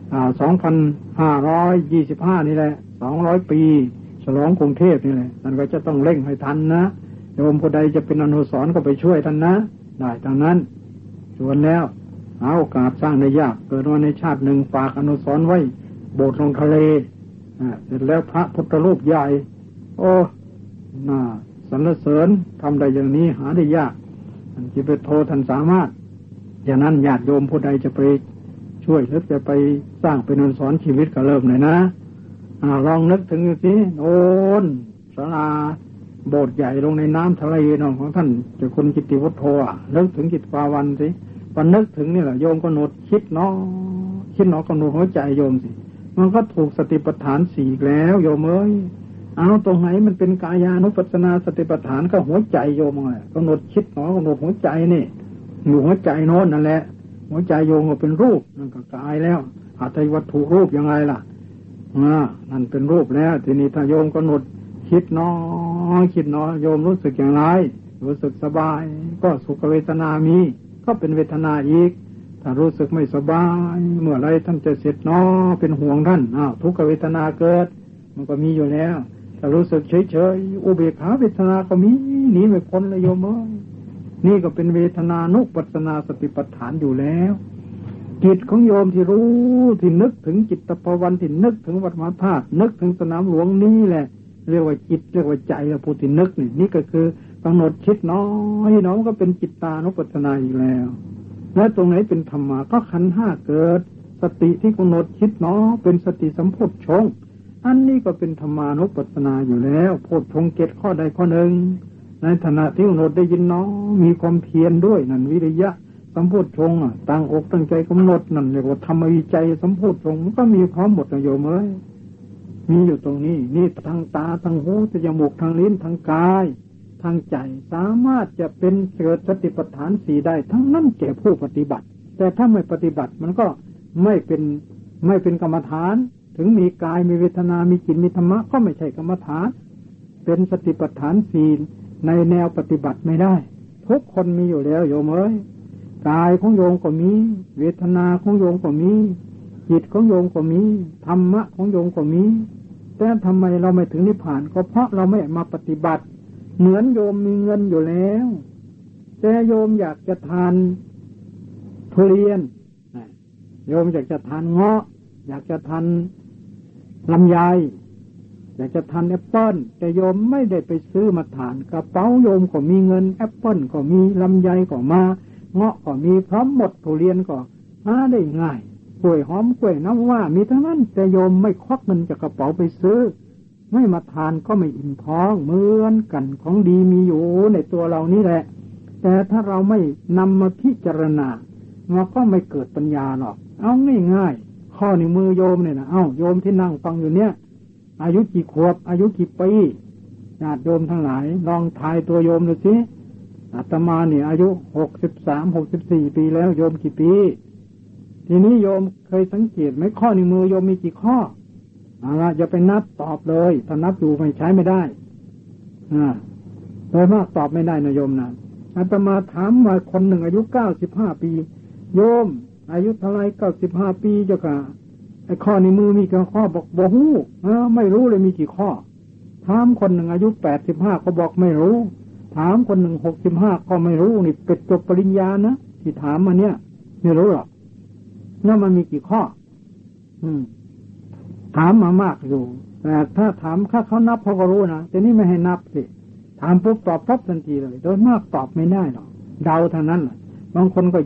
Speaker 1: 2525นี่แหละ200ปีฉลองกรุงเทพนี่แหละท่านก็จะต้องเร่งให้ทันนะโยมผู้ใดจะเป็นอนุสรณ์ก็ไปช่วยท่านนะได้ทางนั้นชวนแล้วโอกาสสร้างได้ยากเกิดมาในชาติหนึ่งฝากอนุสรณ์ไว้โบสถ์ลงทะเลเสร็จแล้วพระพุทธรูปใหญ่โอ้น่าสรรเสริญทำได้อย่างนี้หาได้ยากท่านจิไปโทท่านสามารถอย่างนั้นญาติโยมผู้ใดจะไปช่วยหรือจะไปสร้างเป็นอนุสรณ์ชีวิตก็เริ่มเลยนะลองนึกถึงสิโอ้นศาลาโบสถ์ใหญ่ลงในน้ำทะเลน้องของท่านเจ้าคุณกิตติวุฒโธนึกถึงจิตปาวันสิพอนึกถึงนี่แหละโยมก็โนดคิดเนาะคิดเนาะก็โนดหัวใจโยมสิมันก็ถูกสติปัฏฐานสี่แล้วโยมเอ้ยตรงไหนมันเป็นกายานุปัสสนาสติปัฏฐานก็หัวใจโยมไงก็โนดคิดเนาะก็โนดหัวใจนี่อยู่หัวใจโน้นนั่นแหละหัวใจโยมก็เป็นรูปนั่นก็กายแล้วอาศัยวัตถุรูปยังไงล่ะนั่นเป็นรูปแล้วทีนี้ถ้าโยมก็โนดคิดเนาะคิดเนาะโยมรู้สึกอย่างไรรู้สึกสบายก็สุขเวทนามีก็เป็นเวทนาอีกถ้ารู้สึกไม่สบายเมื่อไรท่านจะเสร็จเนาะเป็นห่วงท่านทุกขเวทนาเกิดมันก็มีอยู่แล้วถ้ารู้สึกเฉยๆอุเบกขาเวทนาก็มีหนีไม่พ้นเลยโยมนี่ก็เป็นเวทนานุปัสสนาสติปัฏฐานอยู่แล้วจิตของโยมที่รู้ที่นึกถึงจิตตภวันที่นึกถึงวัดมหาธาตุนึกถึงสนามหลวงนี่แหละเรียกว่าจิตเรียกว่าใจแล้วผู้ที่นึกนี่ก็คือกำหนดคิดน้อยน้องก็เป็นจิตตานุปัสสนาอีกแล้วและตรงไหนเป็นธรรมะก็ขันธ์ห้าเกิดสติที่กำหนดคิดน้อเป็นสติสัมโพชฌงค์อันนี้ก็เป็นธรรมานุปัสสนาอยู่แล้วโพชฌงค์เจ็ดข้อใดข้อหนึ่งในฐานะที่กำหนดได้ยินน้อมีความเพียรด้วยนั่นวิริยะสัมโพชฌงค์ตั้งอกตั้งใจกำหนดนั่นเรียกว่าธรรมวิจัยสัมโพชฌงค์มันก็มีพร้อมหมดนะโยมเอ้ยมีอยู่ตรงนี้นี่ทางตาทางหูทางจมูกทางลิ้นทางกายทางใจสามารถจะเป็นเกิดสติปัฏฐานสี่ได้ทั้งนั้นแก่ผู้ปฏิบัติแต่ถ้าไม่ปฏิบัติมันก็ไม่เป็นกรรมฐานถึงมีกายมีเวทนามีจิตมีธรรมะก็ไม่ใช่กรรมฐานเป็นสติปัฏฐานสี่ในแนวปฏิบัติไม่ได้ทุกคนมีอยู่แล้วโยมเอ้ยกายของโยมก็มีเวทนาของโยมก็มีจิตของโยมก็มีธรรมะของโยมก็มีแต่ทำไมเราไม่ถึงนิพพานก็เพราะเราไม่มาปฏิบัติเหมือนโยมมีเงินอยู่แล้วแต่โยมอยากจะทานทุเรียนโยมอยากจะทานเงาะอยากจะทานลำไยอยากจะทานแอปเปิ้ลแต่โยมไม่ได้ไปซื้อมาทานกระเป๋าโยมก็มีเงินแอปเปิ้ลก็มีลำไยก็มาเงาะก็มีพร้อมหมดทุเรียนก็หาได้ง่ายกล้วยหอมกล้วยน้ำว่ามีทั้งนั้นแต่โยมไม่ควักเงินจากกระเป๋าไปซื้อไม่มาทานก็ไม่อิ่มท้องเหมือนกันของดีมีอยู่ในตัวเรานี่แหละแต่ถ้าเราไม่นำมาพิจารณามันก็ไม่เกิดปัญญาหรอกเอาง่ายๆข้อนิ้วมือโยมเนี่ยนะโยมที่นั่งฟังอยู่เนี่ยอายุกี่ขวบอายุกี่ปีญาติโยมทั้งหลายลองทายตัวโยมดูสิอาตมาเนี่ยอายุ63-64 ปีแล้วโยมกี่ปีทีนี้โยมเคยสังเกตไหมข้อนิ้วมือโยมมีกี่ข้ออย่าไปนับตอบเลยถ้านับอยู่ไม่ใช้ไม่ได้โดยมากตอบไม่ได้นะโยมนะอาตมาถามว่าคนหนึ่งอายุ95 ปีโยมอายุเท่าไร95 ปีเจ้าค่ะไอ้ข้อนิ้วมือมีกี่ข้อบอกบ่ฮู้ไม่รู้เลยมีกี่ข้อถามคนหนึ่งอายุ85ก็บอกไม่รู้ถามคนหนึ่ง65ก็ไม่รู้นี่เป็ดจบปริญญานะที่ถามมาเนี่ยไม่รู้หรอกนั่นมันมีกี่ข้อถามมามากอยู่แต่ถ้าถามเขานับเขาก็รู้นะแต่นี่ไม่ให้นับสิถามปุ๊บตอบปั๊บทันทีเลยโดยมากตอบไม่ได้หรอกเดาเท่านั้นบางคนก็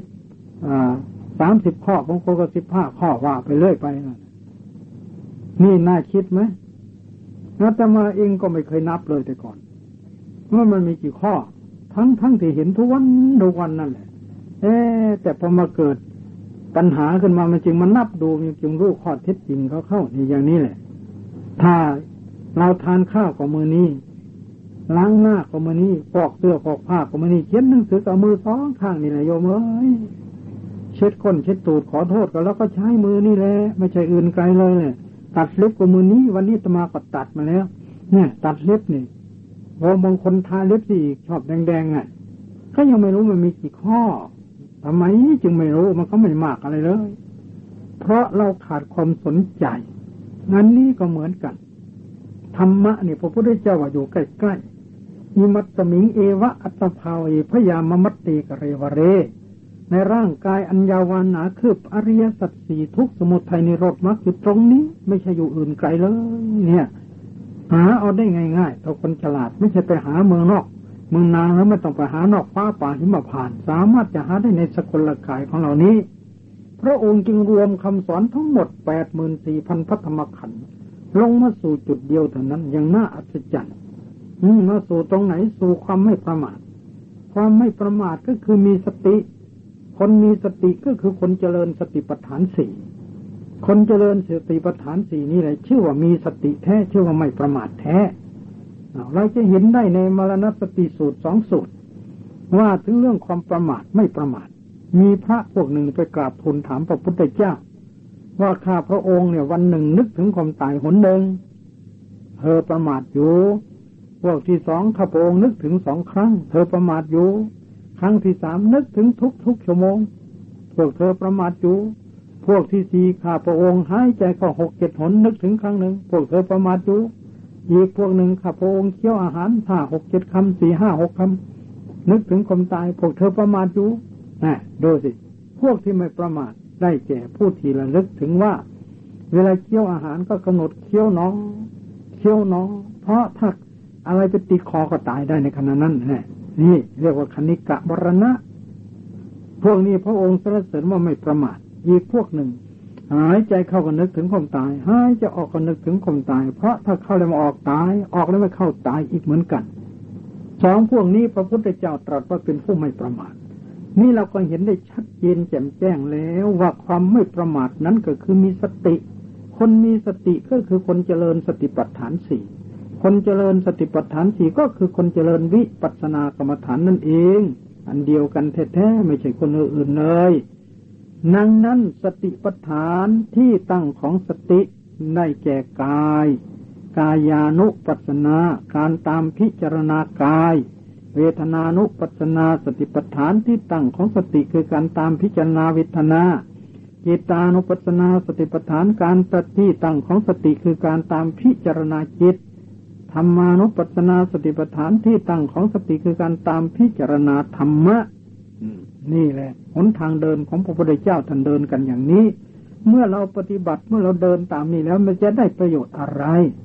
Speaker 1: 30 ข้อบางคนก็15 ข้อว่าไปเรื่อยไปนี่น่าคิดไหมอาตมาเองก็ไม่เคยนับเลยแต่ก่อนว่ามันมีกี่ข้อทั้งที่เห็นทุกวันนั่นแหละแต่พอมาเกิดปัญหาขึ้นมามันจึงมานับดูมันจึงรู้ข้อเท็จจริงเขาเข้าในอย่างนี้แหละถ้าเราทานข้าวกับมือนี้ล้างหน้ากับมือนี้ฟอกเสื้อฟอกผ้ากับมือนี้เขียนหนังสือกับมือสองข้างนี่แหละโยมเอ้ยเช็ดก้นเช็ดตูดขอโทษกันแล้วก็ใช้มือนี่แหละไม่ใช่อื่นไกลเลยเนี่ยตัดเล็บกับมือนี้วันนี้อาตมาก็ตัดมาแล้วเนี่ยตัดเล็บนี่พอบางคนทาเล็บสิชอบแดงๆก็ยังไม่รู้มันมีกี่ข้อทำไมจึงไม่รู้มันก็ไม่มากอะไรเลยเพราะเราขาดความสนใจงั้นนี่ก็เหมือนกันธรรมะนี่พระพุทธเจ้าว่าอยู่ใกล้ๆอิมัตตมิงเอวะอัตภาเวพยามมัตติกเรวเรในร่างกายอัญญาวานาคืบอริยสัจสี่ทุกสมุทัยนิโรธมรรคอยู่ตรงนี้ไม่ใช่อยู่อื่นไกลเลยเนี่ยหาเอาได้ง่ายๆถ้าคนฉลาดไม่ใช่ไปหาเมืองนอกเมืองนาแล้วไม่ต้องไปหานอกฟ้าป่าหิมพานต์สามารถจะหาได้ในสกลกายของเรานี้พระองค์จึงรวมคำสอนทั้งหมด 84,000 พระธรรมขันธ์ลงมาสู่จุดเดียวเท่านั้นอย่างน่าอัศจรรย์มาสู่ตรงไหนสู่ความไม่ประมาทความไม่ประมาทก็คือมีสติคนมีสติก็คือคนเจริญสติปัฏฐานสี่คนเจริญสติปัฏฐานสี่นี่แหละชื่อว่ามีสติแท้ชื่อว่าไม่ประมาทแท้เราจะเห็นได้ในมรณสติสูตร2 สูตรว่าถึงเรื่องความประมาทไม่ประมาทมีพระพวกหนึ่งไปกราบทูลถามพระพุทธเจ้าว่าข้าพระองค์เนี่ยวันหนึ่งนึกถึงความตายหนหนึ่งเธอประมาทอยู่พวกที่2ข้าพระองค์นึกถึง2 ครั้งเธอประมาทอยู่ครั้งที่3นึกถึงทุกชั่วโมงพวกเธอประมาทอยู่พวกที่4ข้าพระองค์หายใจเข้า6-7 หนนึกถึงครั้งหนึ่งพวกเธอประมาทอยู่อีกพวกหนึ่งข้าพระองค์เคี้ยวอาหาร5-6-7 คำ 4-5-6 คำนึกถึงความตายพวกเธอประมาทอยู่ดูสิพวกที่ไม่ประมาทได้แก่ผู้ที่ระลึกถึงว่าเวลาเคี้ยวอาหารก็กำหนดเคี้ยวน้องเพราะถ้าอะไรไปติดคอก็ตายได้ในขณะนั้นนี่เรียกว่าคณิกะมรณะพวกนี้พระองค์สรรเสริญว่าไม่ประมาทอีกพวกหนึ่งหายใจเข้าก็นึกถึงความตายหายใจออกก็นึกถึงความตายเพราะถ้าเข้าแล้วมาออกตายออกแล้วไม่เข้าตายอีกเหมือนกัน2 พวกนี้พระพุทธเจ้าตรัสว่าเป็นผู้ไม่ประมาทนี่เราก็เห็นได้ชัดเจนแจ่มแจ้งแล้วว่าความไม่ประมาทนั้นก็คือมีสติคนมีสติก็คือคนเจริญสติปัฏฐาน4คนเจริญสติปัฏฐาน4ก็คือคนเจริญวิปัสสนากรรมฐานนั่นเองอันเดียวกันแท้ๆไม่ใช่คนอื่นเลยนั้นสติปัฏฐานที่ตั้งของสติได้แก่กายานุปัสสนาการตามพิจารณากายเวทนานุปัสสนาสติปัฏฐานที่ตั้งของสติคือการตามพิจารณาเวทนาจิตานุปัสสนาสติปัฏฐานการที่ตั้งของสติคือการตามพิจารณาจิตธรรมานุปัสสนาสติปัฏฐานที่ตั้งของสติคือการตามพิจารณาธรรมะนี่แหละหนทางเดินของพระพุทธเจ้าท่านเดินกันอย่างนี้เมื่อเราปฏิบัติเมื่อเราเดินตามนี้แล้วมันจะได้ประโยชน์อะไร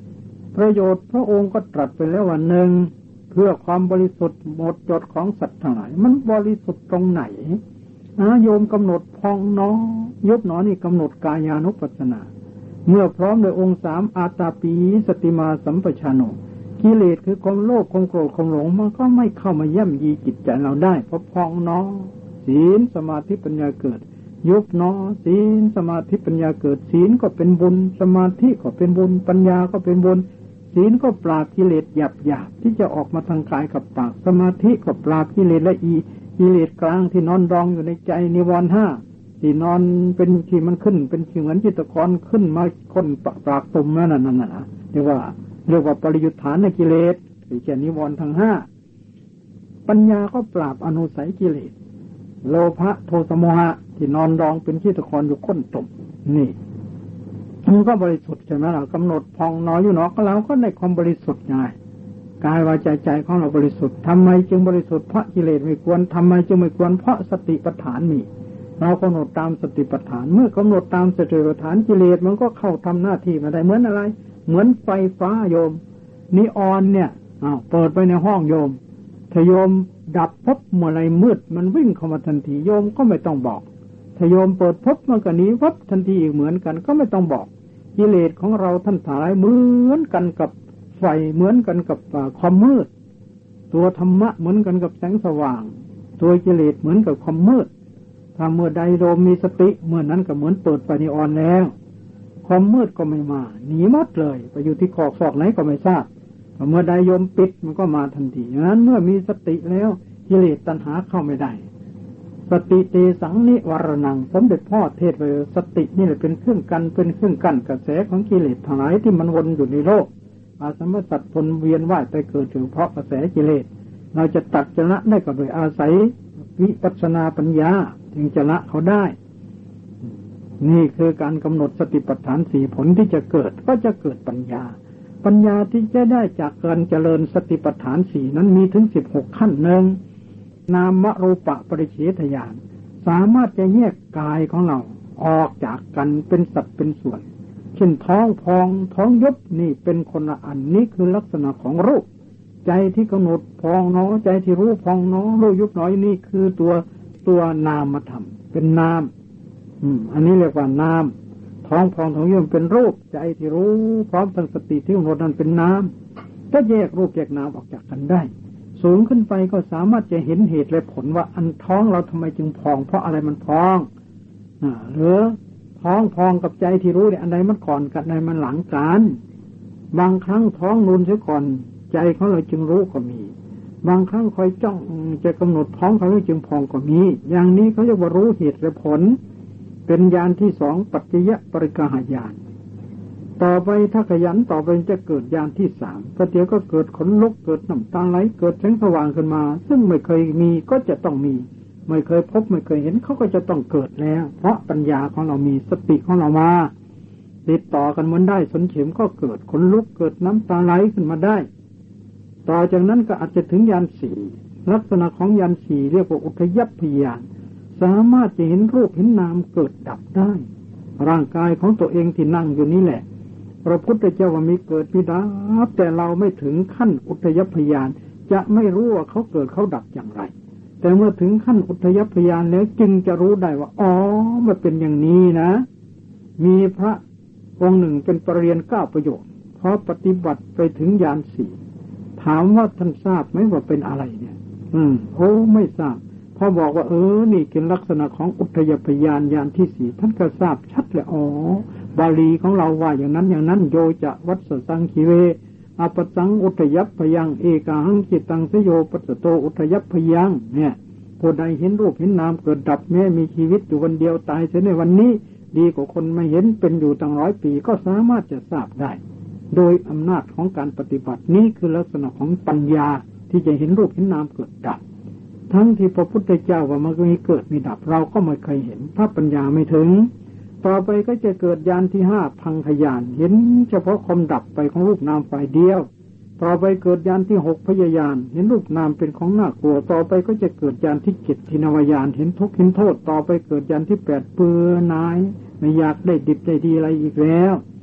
Speaker 1: ประโยชน์พระองค์ก็ตรัสไปแล้วว่าหนึ่งเพื่อความบริสุทธิ์หมดจดของสัตว์ทั้งหลายมันบริสุทธิ์ตรงไหนโยมกำหนดพองหนอยุบหนอนี่กำหนดกายานุปัสสนาเมื่อพร้อมโดยองค์สามอาตาปีสติมาสัมปชัญโนกิเลสคือความโลภความโกรธความหลงมันก็ไม่เข้ามาย่ำยีจิตใจเราได้เพราะพองหนอศีลสมาธิปัญญาเกิดยุบหนอศีลสมาธิปัญญาเกิดศีลก็เป็นบุญสมาธิก็เป็นบุญปัญญาก็เป็นบุญศีลก็ปราบกิเลสหยาบๆที่จะออกมาทางกายกับปากสมาธิก็ปราบกิเลสละเอียดกิเลสกลางที่นอนดองอยู่ในใจนิวรณ์ห้าที่นอนเป็นที่มันขึ้นเป็นเหมือนจิตตกรขึ้นมาคนปรากตุ่มนั่นน่ะเรียกว่าปริยุทธานในกิเลสคือแก่นิวรณ์ทั้งห้าปัญญาก็ปราบอนุสัยกิเลสโลภะโทสะโมหะที่นอนดองเป็นจิตตกรอยู่ก้นตุ่มนี่มันก็บริสุทธิ์ใช่ไหมเรากำหนดพองน้อยอยู่เนาะก็เราก็ในความบริสุทธิ์ไงกายวาจาใจของเราบริสุทธิ์ทำไมจึงบริสุทธิ์เพราะกิเลสไม่ควรทำไมจึงไม่ควรเพราะสติปัฏฐานมีเรากำหนดตามสติปัฏฐานเมื่อกำหนดตามสติปัฏฐานกิเลสมันก็เข้าทำหน้าที่มาได้เหมือนอะไรเหมือนไฟฟ้าโยมนีออนเนี่ยเปิดไปในห้องโยมถ้าโยมดับปุ๊บเมื่อไรมืดมันวิ่งเข้ามาทันทีโยมก็ไม่ต้องบอกถ้าโยมเปิดปุ๊บมันก็หนีวับทันทีอีกเหมือนกันก็ไม่ต้องบอกกิเลสของเราท่านทั้งหลายเหมือนกันกับไฟเหมือนกันกับความมืดตัวธรรมะเหมือนกันกับแสงสว่างตัวกิเลสเหมือนกับความมืดถ้าเมื่อใดโยมมีสติเมื่อนั้นก็เหมือนเปิดไฟนีออนแล้วความมืดก็ไม่มาหนีหมดเลยไปอยู่ที่ขอบซอกไหนก็ไม่ทราบเมื่อใดโยมปิดมันก็มาทันทีงั้นเมื่อมีสติแล้วกิเลสตัณหาเข้าไม่ได้สติเตสังนิวรนังสมเด็จพ่อเทศไว้สตินี่แหละเป็นเครื่องกันกระแสของกิเลสทั้งหลายที่มันวนอยู่ในโลกอาสมสัตว์วนเวียนว่ายไปเกิดถึงเพราะกระแสกิเลสเราจะตัดจะละได้ก็โดยอาศัยวิปัสสนาปัญญาถึงจะละเขาได้นี่คือการกำหนดสติปัฏฐานสี่ผลที่จะเกิดก็จะเกิดปัญญาที่จะได้จากการเจริญสติปัฏฐานสี่นั้นมีถึง16ขั้นหนึ่งนามรูปะปริเฉทญาณสามารถจะแยกกายของเราออกจากกันเป็นสัดเป็นส่วนเช่นท้องพองท้องยุบนี่เป็นคนละอันนี้คือลักษณะของรูปใจที่กำหนดพองเนาะใจที่รู้พองเนาะรู้ยุบน้อยนี่คือตัวนามธรรมเป็นนามอันนี้เรียกว่านามท้องพองท้องยุบเป็นรูปใจที่รู้พร้อมทั้งสติที่กำหนดนั้นเป็นนามถ้าแยกรูปแยกนามออกจากกันได้สูงขึ้นไปก็สามารถจะเห็นเหตุและผลว่าอันท้องเราทำไมจึงพองเพราะอะไรมันพองหรือท้องพองกับใจที่รู้เนี่ยอันใดมันก่อนกันอันใดมันหลังกันบางครั้งท้องนูนเสียก่อนใจของเราจึงรู้ก็มีบางครั้งคอยจ้องจะกำหนดท้องเขาจึงพองก็มีอย่างนี้เขาเรียกว่ารู้เหตุและผลเป็นญาณที่สองปัจจยปริกหญาณต่อไปถ้าขยันต่อไปจะเกิดญาณที่สามก็เดี๋ยวก็เกิดขนลุกเกิดน้ำตาไหลเกิดแสงสว่างขึ้นมาซึ่งไม่เคยมีก็จะต้องมีไม่เคยพบไม่เคยเห็นเขาก็จะต้องเกิดแล้วเพราะปัญญาของเรามีสติของเรามาติดต่อกันเหมือนได้สนเข็มก็เกิดขนลุกเกิดน้ำตาไหลขึ้นมาได้ต่อจากนั้นก็อาจจะถึงญาณสี่ลักษณะของญาณสี่เรียกว่าอุทยัพพญาณสามารถจะเห็นรูปเห็นนามเกิดดับได้ร่างกายของตัวเองที่นั่งอยู่นี่แหละพระพุทธเจ้าว่ามีเกิดมีดับแต่เราไม่ถึงขั้นอุทยัพพญาณจะไม่รู้ว่าเขาเกิดเขาดับอย่างไรแต่เมื่อถึงขั้นอุทยัพพญาณแล้วจึงจะรู้ได้ว่าอ๋อมันเป็นอย่างนี้นะมีพระองค์หนึ่งเป็นปรริญญา9ประโยคเพราะปฏิบัติไปถึงญาณสี่ถามว่าท่านทราบไหมว่าเป็นอะไรเนี่ยโอ้ไม่ทราบพอบอกว่านี่เป็นลักษณะของอุทยัพพญาณญาณที่สี่ท่านก็ทราบชัดเลยอ๋อบาลีของเราว่าอย่างนั้นโยจะวัสสังคีเวอปสังอุทยัพพยังเอกาหังจิตังสโยปัสสโตอุทยัพพยังเนี่ยผู้ใดเห็นรูปเห็นนามเกิดดับแม้มีชีวิตอยู่วันเดียวตายเสียในวันนี้ดีกว่าคนไม่เห็นเป็นอยู่ตั้ง100 ปีก็สามารถจะทราบได้โดยอำนาจของการปฏิบัตินี้คือลักษณะของปัญญาที่จะเห็นรูปเห็นนามเกิดดับทั้งที่พระพุทธเจ้าว่ามันมีเกิดมีดับเราก็ไม่เคยเห็นถ้าปัญญาไม่ถึงต่อไปก็จะเกิดญาณที่5พังคญาณเห็นเฉพาะความดับไปของรูปนามฝ่ายเดียวต่อไปเกิดญาณที่6พยญาณเห็นรูปนามเป็นของน่ากลัวต่อไปก็จะเกิดญาณที่7ทินวญาณเห็นทุกข์เห็นโทษต่อไปเกิดญาณที่8เบื่อหน่ายไม่อยากได้ดิบได้ดีอะไรอีกแล้ว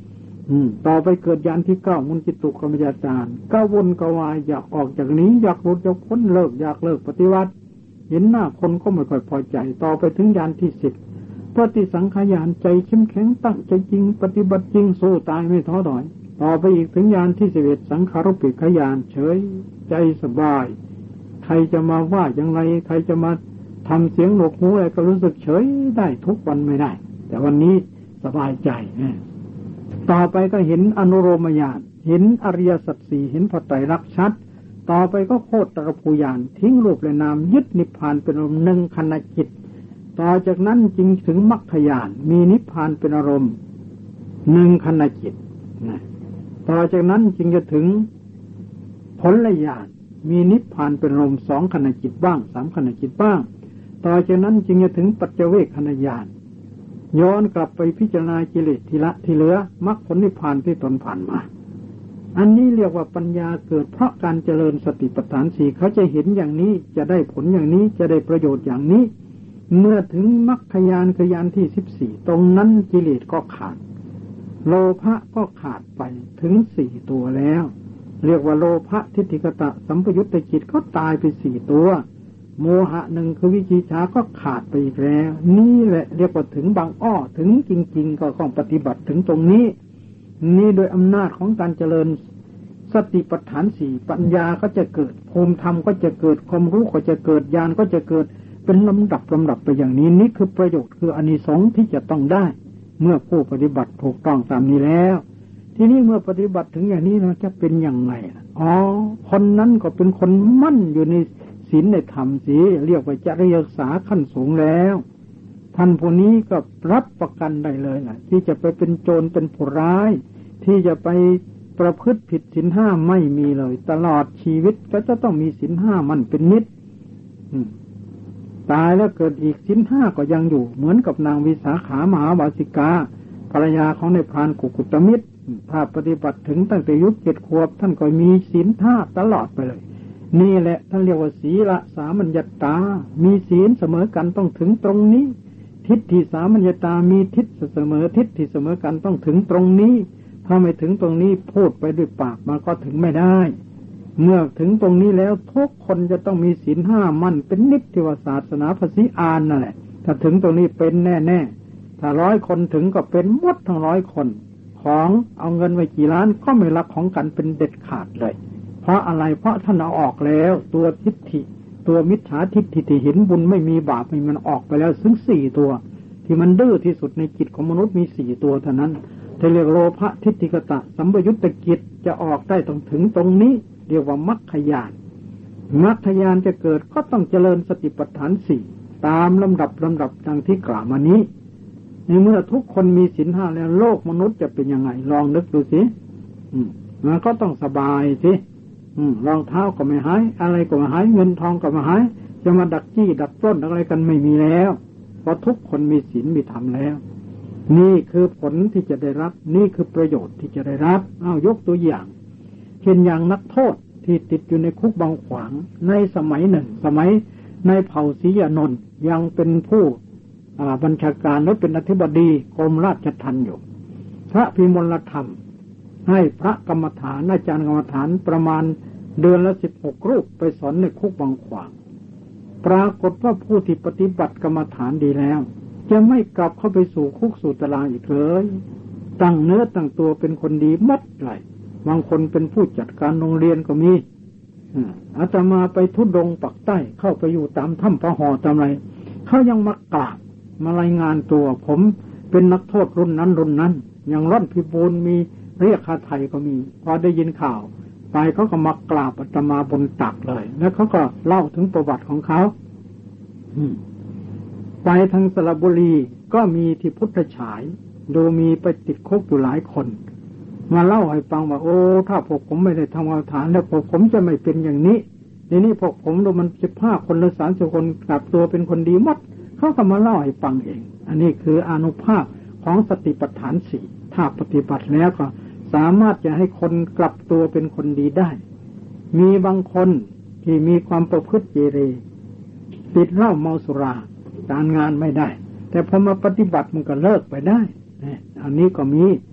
Speaker 1: ต่อไปเกิดญาณที่9มุนจิตุกรรมยาจารก็วนกวายอยากออกจากนี้อยากหลุดอยากพ้นเลิกอยากเลิกปฏิวัติเห็นหน้าคนก็ไม่ค่อยพอใจต่อไปถึงญาณที่10ปฏิสังขารญาณใจเข้มแข็งตั้งใจจริงปฏิบัติจริงสู้ตายไม่ท้อถอยต่อไปอีกถึงญาณที่11สังขารปิขญาณเฉยใจสบายใครจะมาว่าอย่างไรใครจะมาทำเสียงหนวกหูอะไรก็รู้สึกเฉยได้ทุกวันไม่ได้แต่วันนี้สบายใจต่อไปก็เห็นอนุโลมญาณเห็นอริยสัจสี่เห็นพระไตรลักษณ์ชัดต่อไปก็โคตรภูญาณทิ้งรูปและนามยึดนิพพานเป็นอารมณ์หนึ่งขณะจิตต่อจากนั้นจึงถึงมรรคญาณมีนิพพานเป็นอารมณ์หนึ่งขณะจิตต่อจากนั้นจึงจะถึงผลญาณมีนิพพานเป็นอารมณ์2ขณะจิตบ้าง3ขณะจิตบ้างต่อจากนั้นจึงจะถึงปัจเจเวคขณะญาณย้อนกลับไปพิจารณากิเลสทีละที่เหลือมรรคผลนิพพานที่ตนผ่านมาอันนี้เรียกว่าปัญญาเกิดเพราะการเจริญสติปัฏฐาน4เขาจะเห็นอย่างนี้จะได้ผลอย่างนี้จะได้ประโยชน์อย่างนี้เมื่อถึงมรรคญาณคือญาณที่14ตรงนั้นกิเลสก็ขาดโลภะก็ขาดไปถึง4ตัวแล้วเรียกว่าโลภะทิฏฐิกตะสัมปยุตตจิตก็ตายไป4ตัวโมหะ1คือวิจิกิจฉาก็ขาดไปอีกแล้วนี่แหละเรียกว่าถึงบางอ้อถึงจริงๆก็ต้องปฏิบัติถึงตรงนี้นี่โดยอำนาจของการเจริญสติปัฏฐาน4ปัญญาก็จะเกิดภูมิธรรมก็จะเกิดความรู้ก็จะเกิดญาณก็จะเกิดเป็นลำดับไปอย่างนี้นี่คือประโยชน์คืออานิสงส์ที่จะต้องได้เมื่อผู้ปฏิบัติถูกต้องตามนี้แล้วทีนี้เมื่อปฏิบัติถึงอย่างนี้เราจะเป็นอย่างไรคนนั้นก็เป็นคนมั่นอยู่ในศีลในธรรมสิเรียกว่าจริยศึกษาขั้นสูงแล้วท่านผู้นี้ก็รับประกันได้เลยนะที่จะไปเป็นโจรเป็นผู้ร้ายที่จะไปประพฤติผิดศีล5ไม่มีเลยตลอดชีวิตก็จะต้องมีศีล5มันเป็นนิจตายแล้วเกิดอีกศีล5ก็ยังอยู่เหมือนกับนางวิสาขามหาวาสิกาภรรยาของในพรานกุกุตมิตรถ้าปฏิบัติถึงตั้งแต่อายุ7 ขวบท่านก็มีศีล5ตลอดไปเลยนี่แหละท่านเรียกว่าศีลสามัญญตามีศีลเสมอกันต้องถึงตรงนี้ทิฏฐิสามัญญตามีทิฏฐิเสมอทิฏฐิเสมอกันต้องถึงตรงนี้ถ้าไม่ถึงตรงนี้พูดไปด้วยปากมันก็ถึงไม่ได้เมื่อถึงตรงนี้แล้วทุกคนจะต้องมีศีล5มั่นเป็นนิจที่ว่าศาสนาภาษีอานนั่นแหละถ้าถึงตรงนี้เป็นแน่ๆถ้า100 คนถึงก็เป็นหมดทั้ง100 คนของเอาเงินไว้กี่ล้านก็ไม่รักของกันเป็นเด็ดขาดเลยเพราะอะไรเพราะท่านเอาออกแล้วตัวทิฏฐิตัวมิจฉาทิฏฐิที่เห็นบุญไม่มีบาปไม่มันออกไปแล้วถึง4ตัวที่มันดื้อที่สุดในจิตของมนุษย์มี4ตัวเท่านั้นที่เรียกโลภะทิฏฐิกตะสัมปยุตตจิตจะออกได้ต้องถึงตรงนี้เรียกว่ามรรคญาณมรรคญาณจะเกิดก็ต้องเจริญสติปัฏฐาน4ตามลำดับดังที่กล่าวมานี้ในเมื่อทุกคนมีศีล5แล้วโลกมนุษย์จะเป็นยังไงลองนึกดูสิมันก็ต้องสบายสิรองเท้าก็ไม่หายอะไรก็ไม่หายเงินทองก็ไม่หายจะมาดักจี้ดักปล้นอะไรกันไม่มีแล้วเพราะทุกคนมีศีลมีธรรมแล้วนี่คือผลที่จะได้รับนี่คือประโยชน์ที่จะได้รับยกตัวอย่างเช่นอย่างนักโทษที่ติดอยู่ในคุกบางขวางในสมัยหนึ่งสมัยในเผ่าศรียานนท์ยังเป็นผู้บัญชาการและเป็นอธิบดีกรมราชทัณฑ์อยู่พระพิมลธรรมให้พระกรรมฐานอาจารย์กรรมฐานประมาณเดือนละ16 รูปไปสอนในคุกบางขวางปรากฏว่าผู้ที่ปฏิบัติกรรมฐานดีแล้วจะไม่กลับเข้าไปสู่คุกสู่ตารางอีกเลยตั้งเนื้อตั้งตัวเป็นคนดีมัดเลยบางคนเป็นผู้จัดการโรงเรียนก็มีอาตมาไปทุดงปักใต้เข้าไปอยู่ตามถ้ำพระหอตามอะไรเขายังมากราบมารายงานตัวผมเป็นนักโทษรุ่นนั้นอย่างร่อนพิบูลมีเรียกคาไทยก็มีพอได้ยินข่าวไปเขาก็มากราบอาตมาบนตักเลยแล้วเขาก็เล่าถึงประวัติของเขาไปทางสระบุรีก็มีที่พุทธฉายดูมีไปติดคุกอยู่หลายคนมาเล่าให้ฟังว่าโอ้ถ้าพวกผมไม่ได้ทำกรรมฐานแล้วพวกผมจะไม่เป็นอย่างนี้ทีนี้พวกผมดูมัน15 คนหรือ30 คนกลับตัวเป็นคนดีหมดเขาก็มาเล่าให้ฟังเองอันนี้คืออานุภาพของสติปัฏฐาน4ถ้าปฏิบัติแล้วก็สามารถจะให้คนกลับตัวเป็นคนดีได้มีบางคนที่มีความประพฤติเจเรติดเหล้าเมาสุราการงานไม่ได้แต่พอมาปฏิบัติมันก็เลิกไปได้อันนี้ก็มี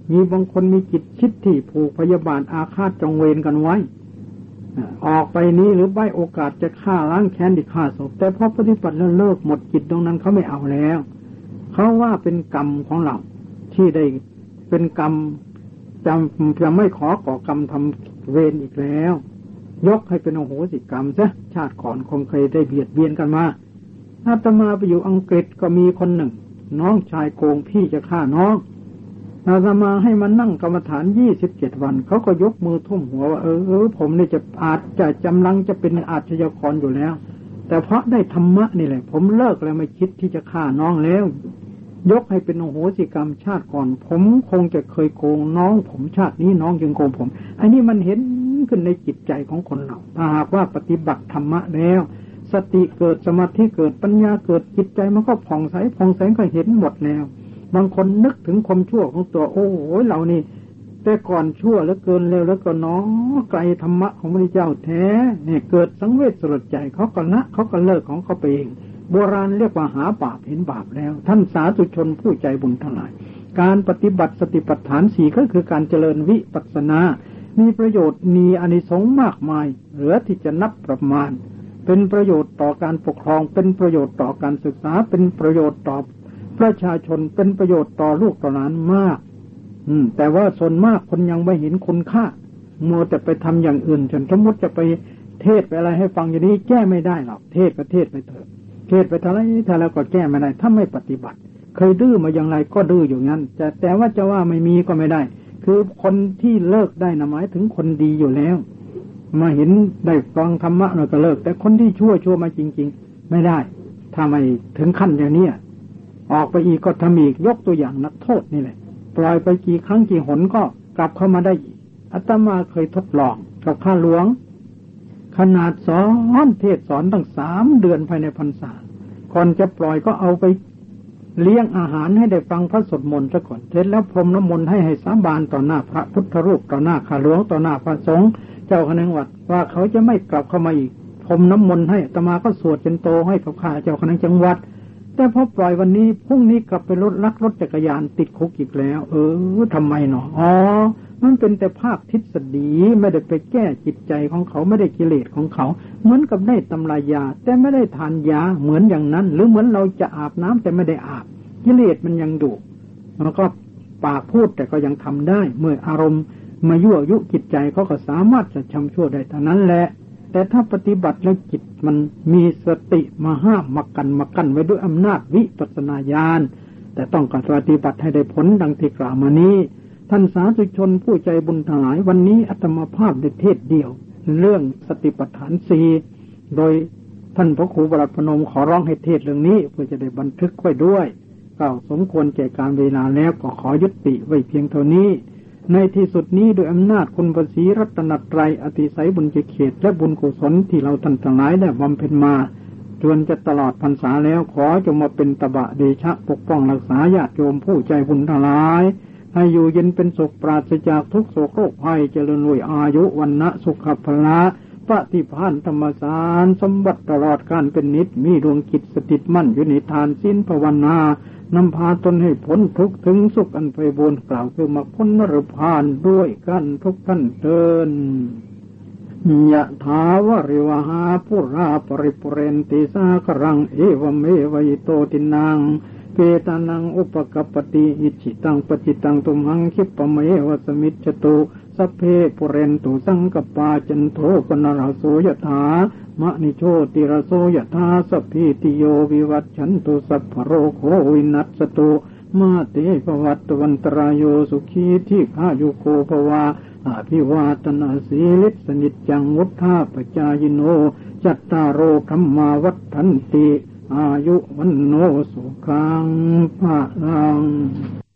Speaker 1: มีบางคนมีจิตชิดที่ผูกพยาบาทอาฆาตจองเวรกันไว้ออกไปนี้หรือใบโอกาสจะฆ่าล้างแค้นดิฆ่าศพแต่พอปฏิบัติแล้วเลิกหมดจิตตรงนั้นเขาไม่เอาแล้วเขาว่าเป็นกรรมของเราที่ได้เป็นกรรมจะไม่ขอก่อกรรมทำเวรอีกแล้วยกให้เป็นโอโหสิกรรมซะชาติก่อนคงเคยได้เบียดเบียนกันมาอาตมาไปอยู่อังกฤษก็มีคนหนึ่งน้องชายโกงพี่จะฆ่าน้องอาตมาให้มันนั่งกรรมฐาน27 วันเขาก็ยกมือทุ่มหัวว่าผมนี่จะอาจจะจำลังจะเป็นอาชญากรอยู่แล้วแต่เพราะได้ธรรมะนี่แหละผมเลิกแล้วไม่คิดที่จะฆ่าน้องแล้วยกให้เป็นโอโหสิกรรมชาติก่อนผมคงจะเคยโกงน้องผมชาตินี้น้องจึงโกงผมอันนี้มันเห็นขึ้นในจิตใจของคนเราถ้าหากว่าปฏิบัติธรรมะแล้วสติเกิดสมาธิเกิดปัญญาเกิดจิตใจมันก็ผ่องใสก็เห็นหมดแล้วบางคนนึกถึงความชั่วของตัวโอ้โหเรานี่แต่ก่อนชั่วแล้วเกินเร็วแล้วก็น้อไกลธรรมะของพระเจ้าแท้เนี่ยเกิดสังเวชสลดใจเขาก็ละเขาก็เลิกของเขาไปเองโบราณเรียกว่าหาบาปเห็นบาปแล้วท่านสาธุชนผู้ใจบุญทั้งหลายการปฏิบัติสติปัฏฐาน4ก็คือการเจริญวิปัสสนามีประโยชน์มีอานิสงส์มากมายเหลือที่จะนับประมาณเป็นประโยชน์ต่อการปกครองเป็นประโยชน์ต่อการศึกษาเป็นประโยชน์ต่อประชาชนเป็นประโยชน์ต่อลูกต่อหลานมากแต่ว่าส่วนมากคนยังไม่เห็นคุณค่ามัวแต่ไปทำอย่างอื่นจนสมมติจะไปเทศไปอะไรให้ฟังอย่างนี้แก้ไม่ได้หรอกเทศก็เทศไปเถอะเทศไปเท่าไรถ้าแล้วก็แก้ไม่ได้ถ้าไม่ปฏิบัติเคยดื้อมาอย่างไรก็ดื้ออยู่งั้นแต่ว่าจะว่าไม่มีก็ไม่ได้คือคนที่เลิกได้นะหมายถึงคนดีอยู่แล้วมาเห็นได้ฟังธรรมะเราก็เลิกแต่คนที่ชั่วมาจริงๆไม่ได้ถ้าไม่ถึงขั้นอย่างนี้ออกไปอีกก็ทำอีกยกตัวอย่างนักโทษนี่แหละปล่อยไปกี่ครั้งกี่หนก็กลับเข้ามาได้อีกอาตมาเคยทดลองกับข้าหลวงขนาดสอนเทศสอนตั้ง3 เดือนภายในพรรษาก่อนจะปล่อยก็เอาไปเลี้ยงอาหารให้ได้ฟังพระสวดมนต์ซะก่อนเสร็จแล้วพรมน้ำมนต์ให้สาบานต่อหน้าพระพุทธรูปต่อหน้าข้าหลวงต่อหน้าพระสงฆ์เจ้าคณะวัดว่าเขาจะไม่กลับเข้ามาอีกพรมน้ำมนต์ให้อาตมาก็สวดจนโตให้กับข้าเจ้าคณะจังหวัดแต่พอปล่อยวันนี้พรุ่งนี้กลับไปลักรถจักรยานติดคุกอีกแล้วทำไมเนาะมันเป็นแต่ภาคทฤษฎีไม่ได้ไปแก้จิตใจของเขาไม่ได้กิเลสของเขาเหมือนกับได้ตำรายาแต่ไม่ได้ทานยาเหมือนอย่างนั้นหรือเหมือนเราจะอาบน้ำแต่ไม่ได้อาบกิเลสมันยังดุแล้วก็ปากพูดแต่ก็ยังทำได้เมื่ออารมณ์มายั่วยุจิตใจเขาก็สามารถจะทำชั่วได้เท่านั้นแหละแต่ถ้าปฏิบัติแล้วจิตมันมีสติมาห้ามมากั้นไว้ด้วยอำนาจวิปัสสนาญาณแต่ต้องการปฏิบัติให้ได้ผลดังที่กล่าวมานี้ท่านสาธุชนผู้ใจบุญทั้งหลายวันนี้อาตมาภาพได้เทศเดียวเรื่องสติปัฏฐาน4โดยท่านพระครูประหลัดพนมขอร้องให้เทศเรื่องนี้เพื่อจะได้บันทึกไว้ด้วยก็สมควรแก่การเวลาแล้วก็ขอยุติไว้เพียงเท่านี้ในที่สุดนี้โดยอำนาจคุณพระศรีรัตนตรัยอติไสยบุญเขตและบุญกุศลที่เราท่านทั้งหลายได้บำเพ็ญมาจนจะตลอดพรรษาแล้วขอจงมาเป็นตบะเดชะปกป้องรักษาญาติโยมผู้ใจบุญทั้งหลายให้อยู่เย็นเป็นสุขปราศจากทุกโศกโรคภัยเจริญรวยอายุวันนะสุขภละปฏิภาณธรรมสารสมบัติตลอดการเป็นนิจมีดวงจิตสถิตมั่นอยู่ในทานศีลภาวนานำพาตนให้พ้นทุกข์ถึงสุขอันไพบูลย์กล่าวคือมรรคผลนรพานด้วยกันทุกท่านเดินยะถาวะริวหาปุราปริปุเรนติสาครังเอวเมวัยโตตินังเปตานังอุปกัปปติอิจิตังปจิตังตุมหังคิปะเมวะสมิจจตุสัพเพปุเรนตุสังกปาจันโทปนรโสยถามะนิโชติรโสยถาสัพพิติโยวิวัชชันตุสัพพโรโควินัสสตุมาเตภวัตวันตรายโยสุขีทิฆายุโกภวาอาภิวาทนาสีลิสนิจจังวุฒาปจายโนจัตตารโอธัมมาวัฏฐันติอายุวันโนสุขังภะลัง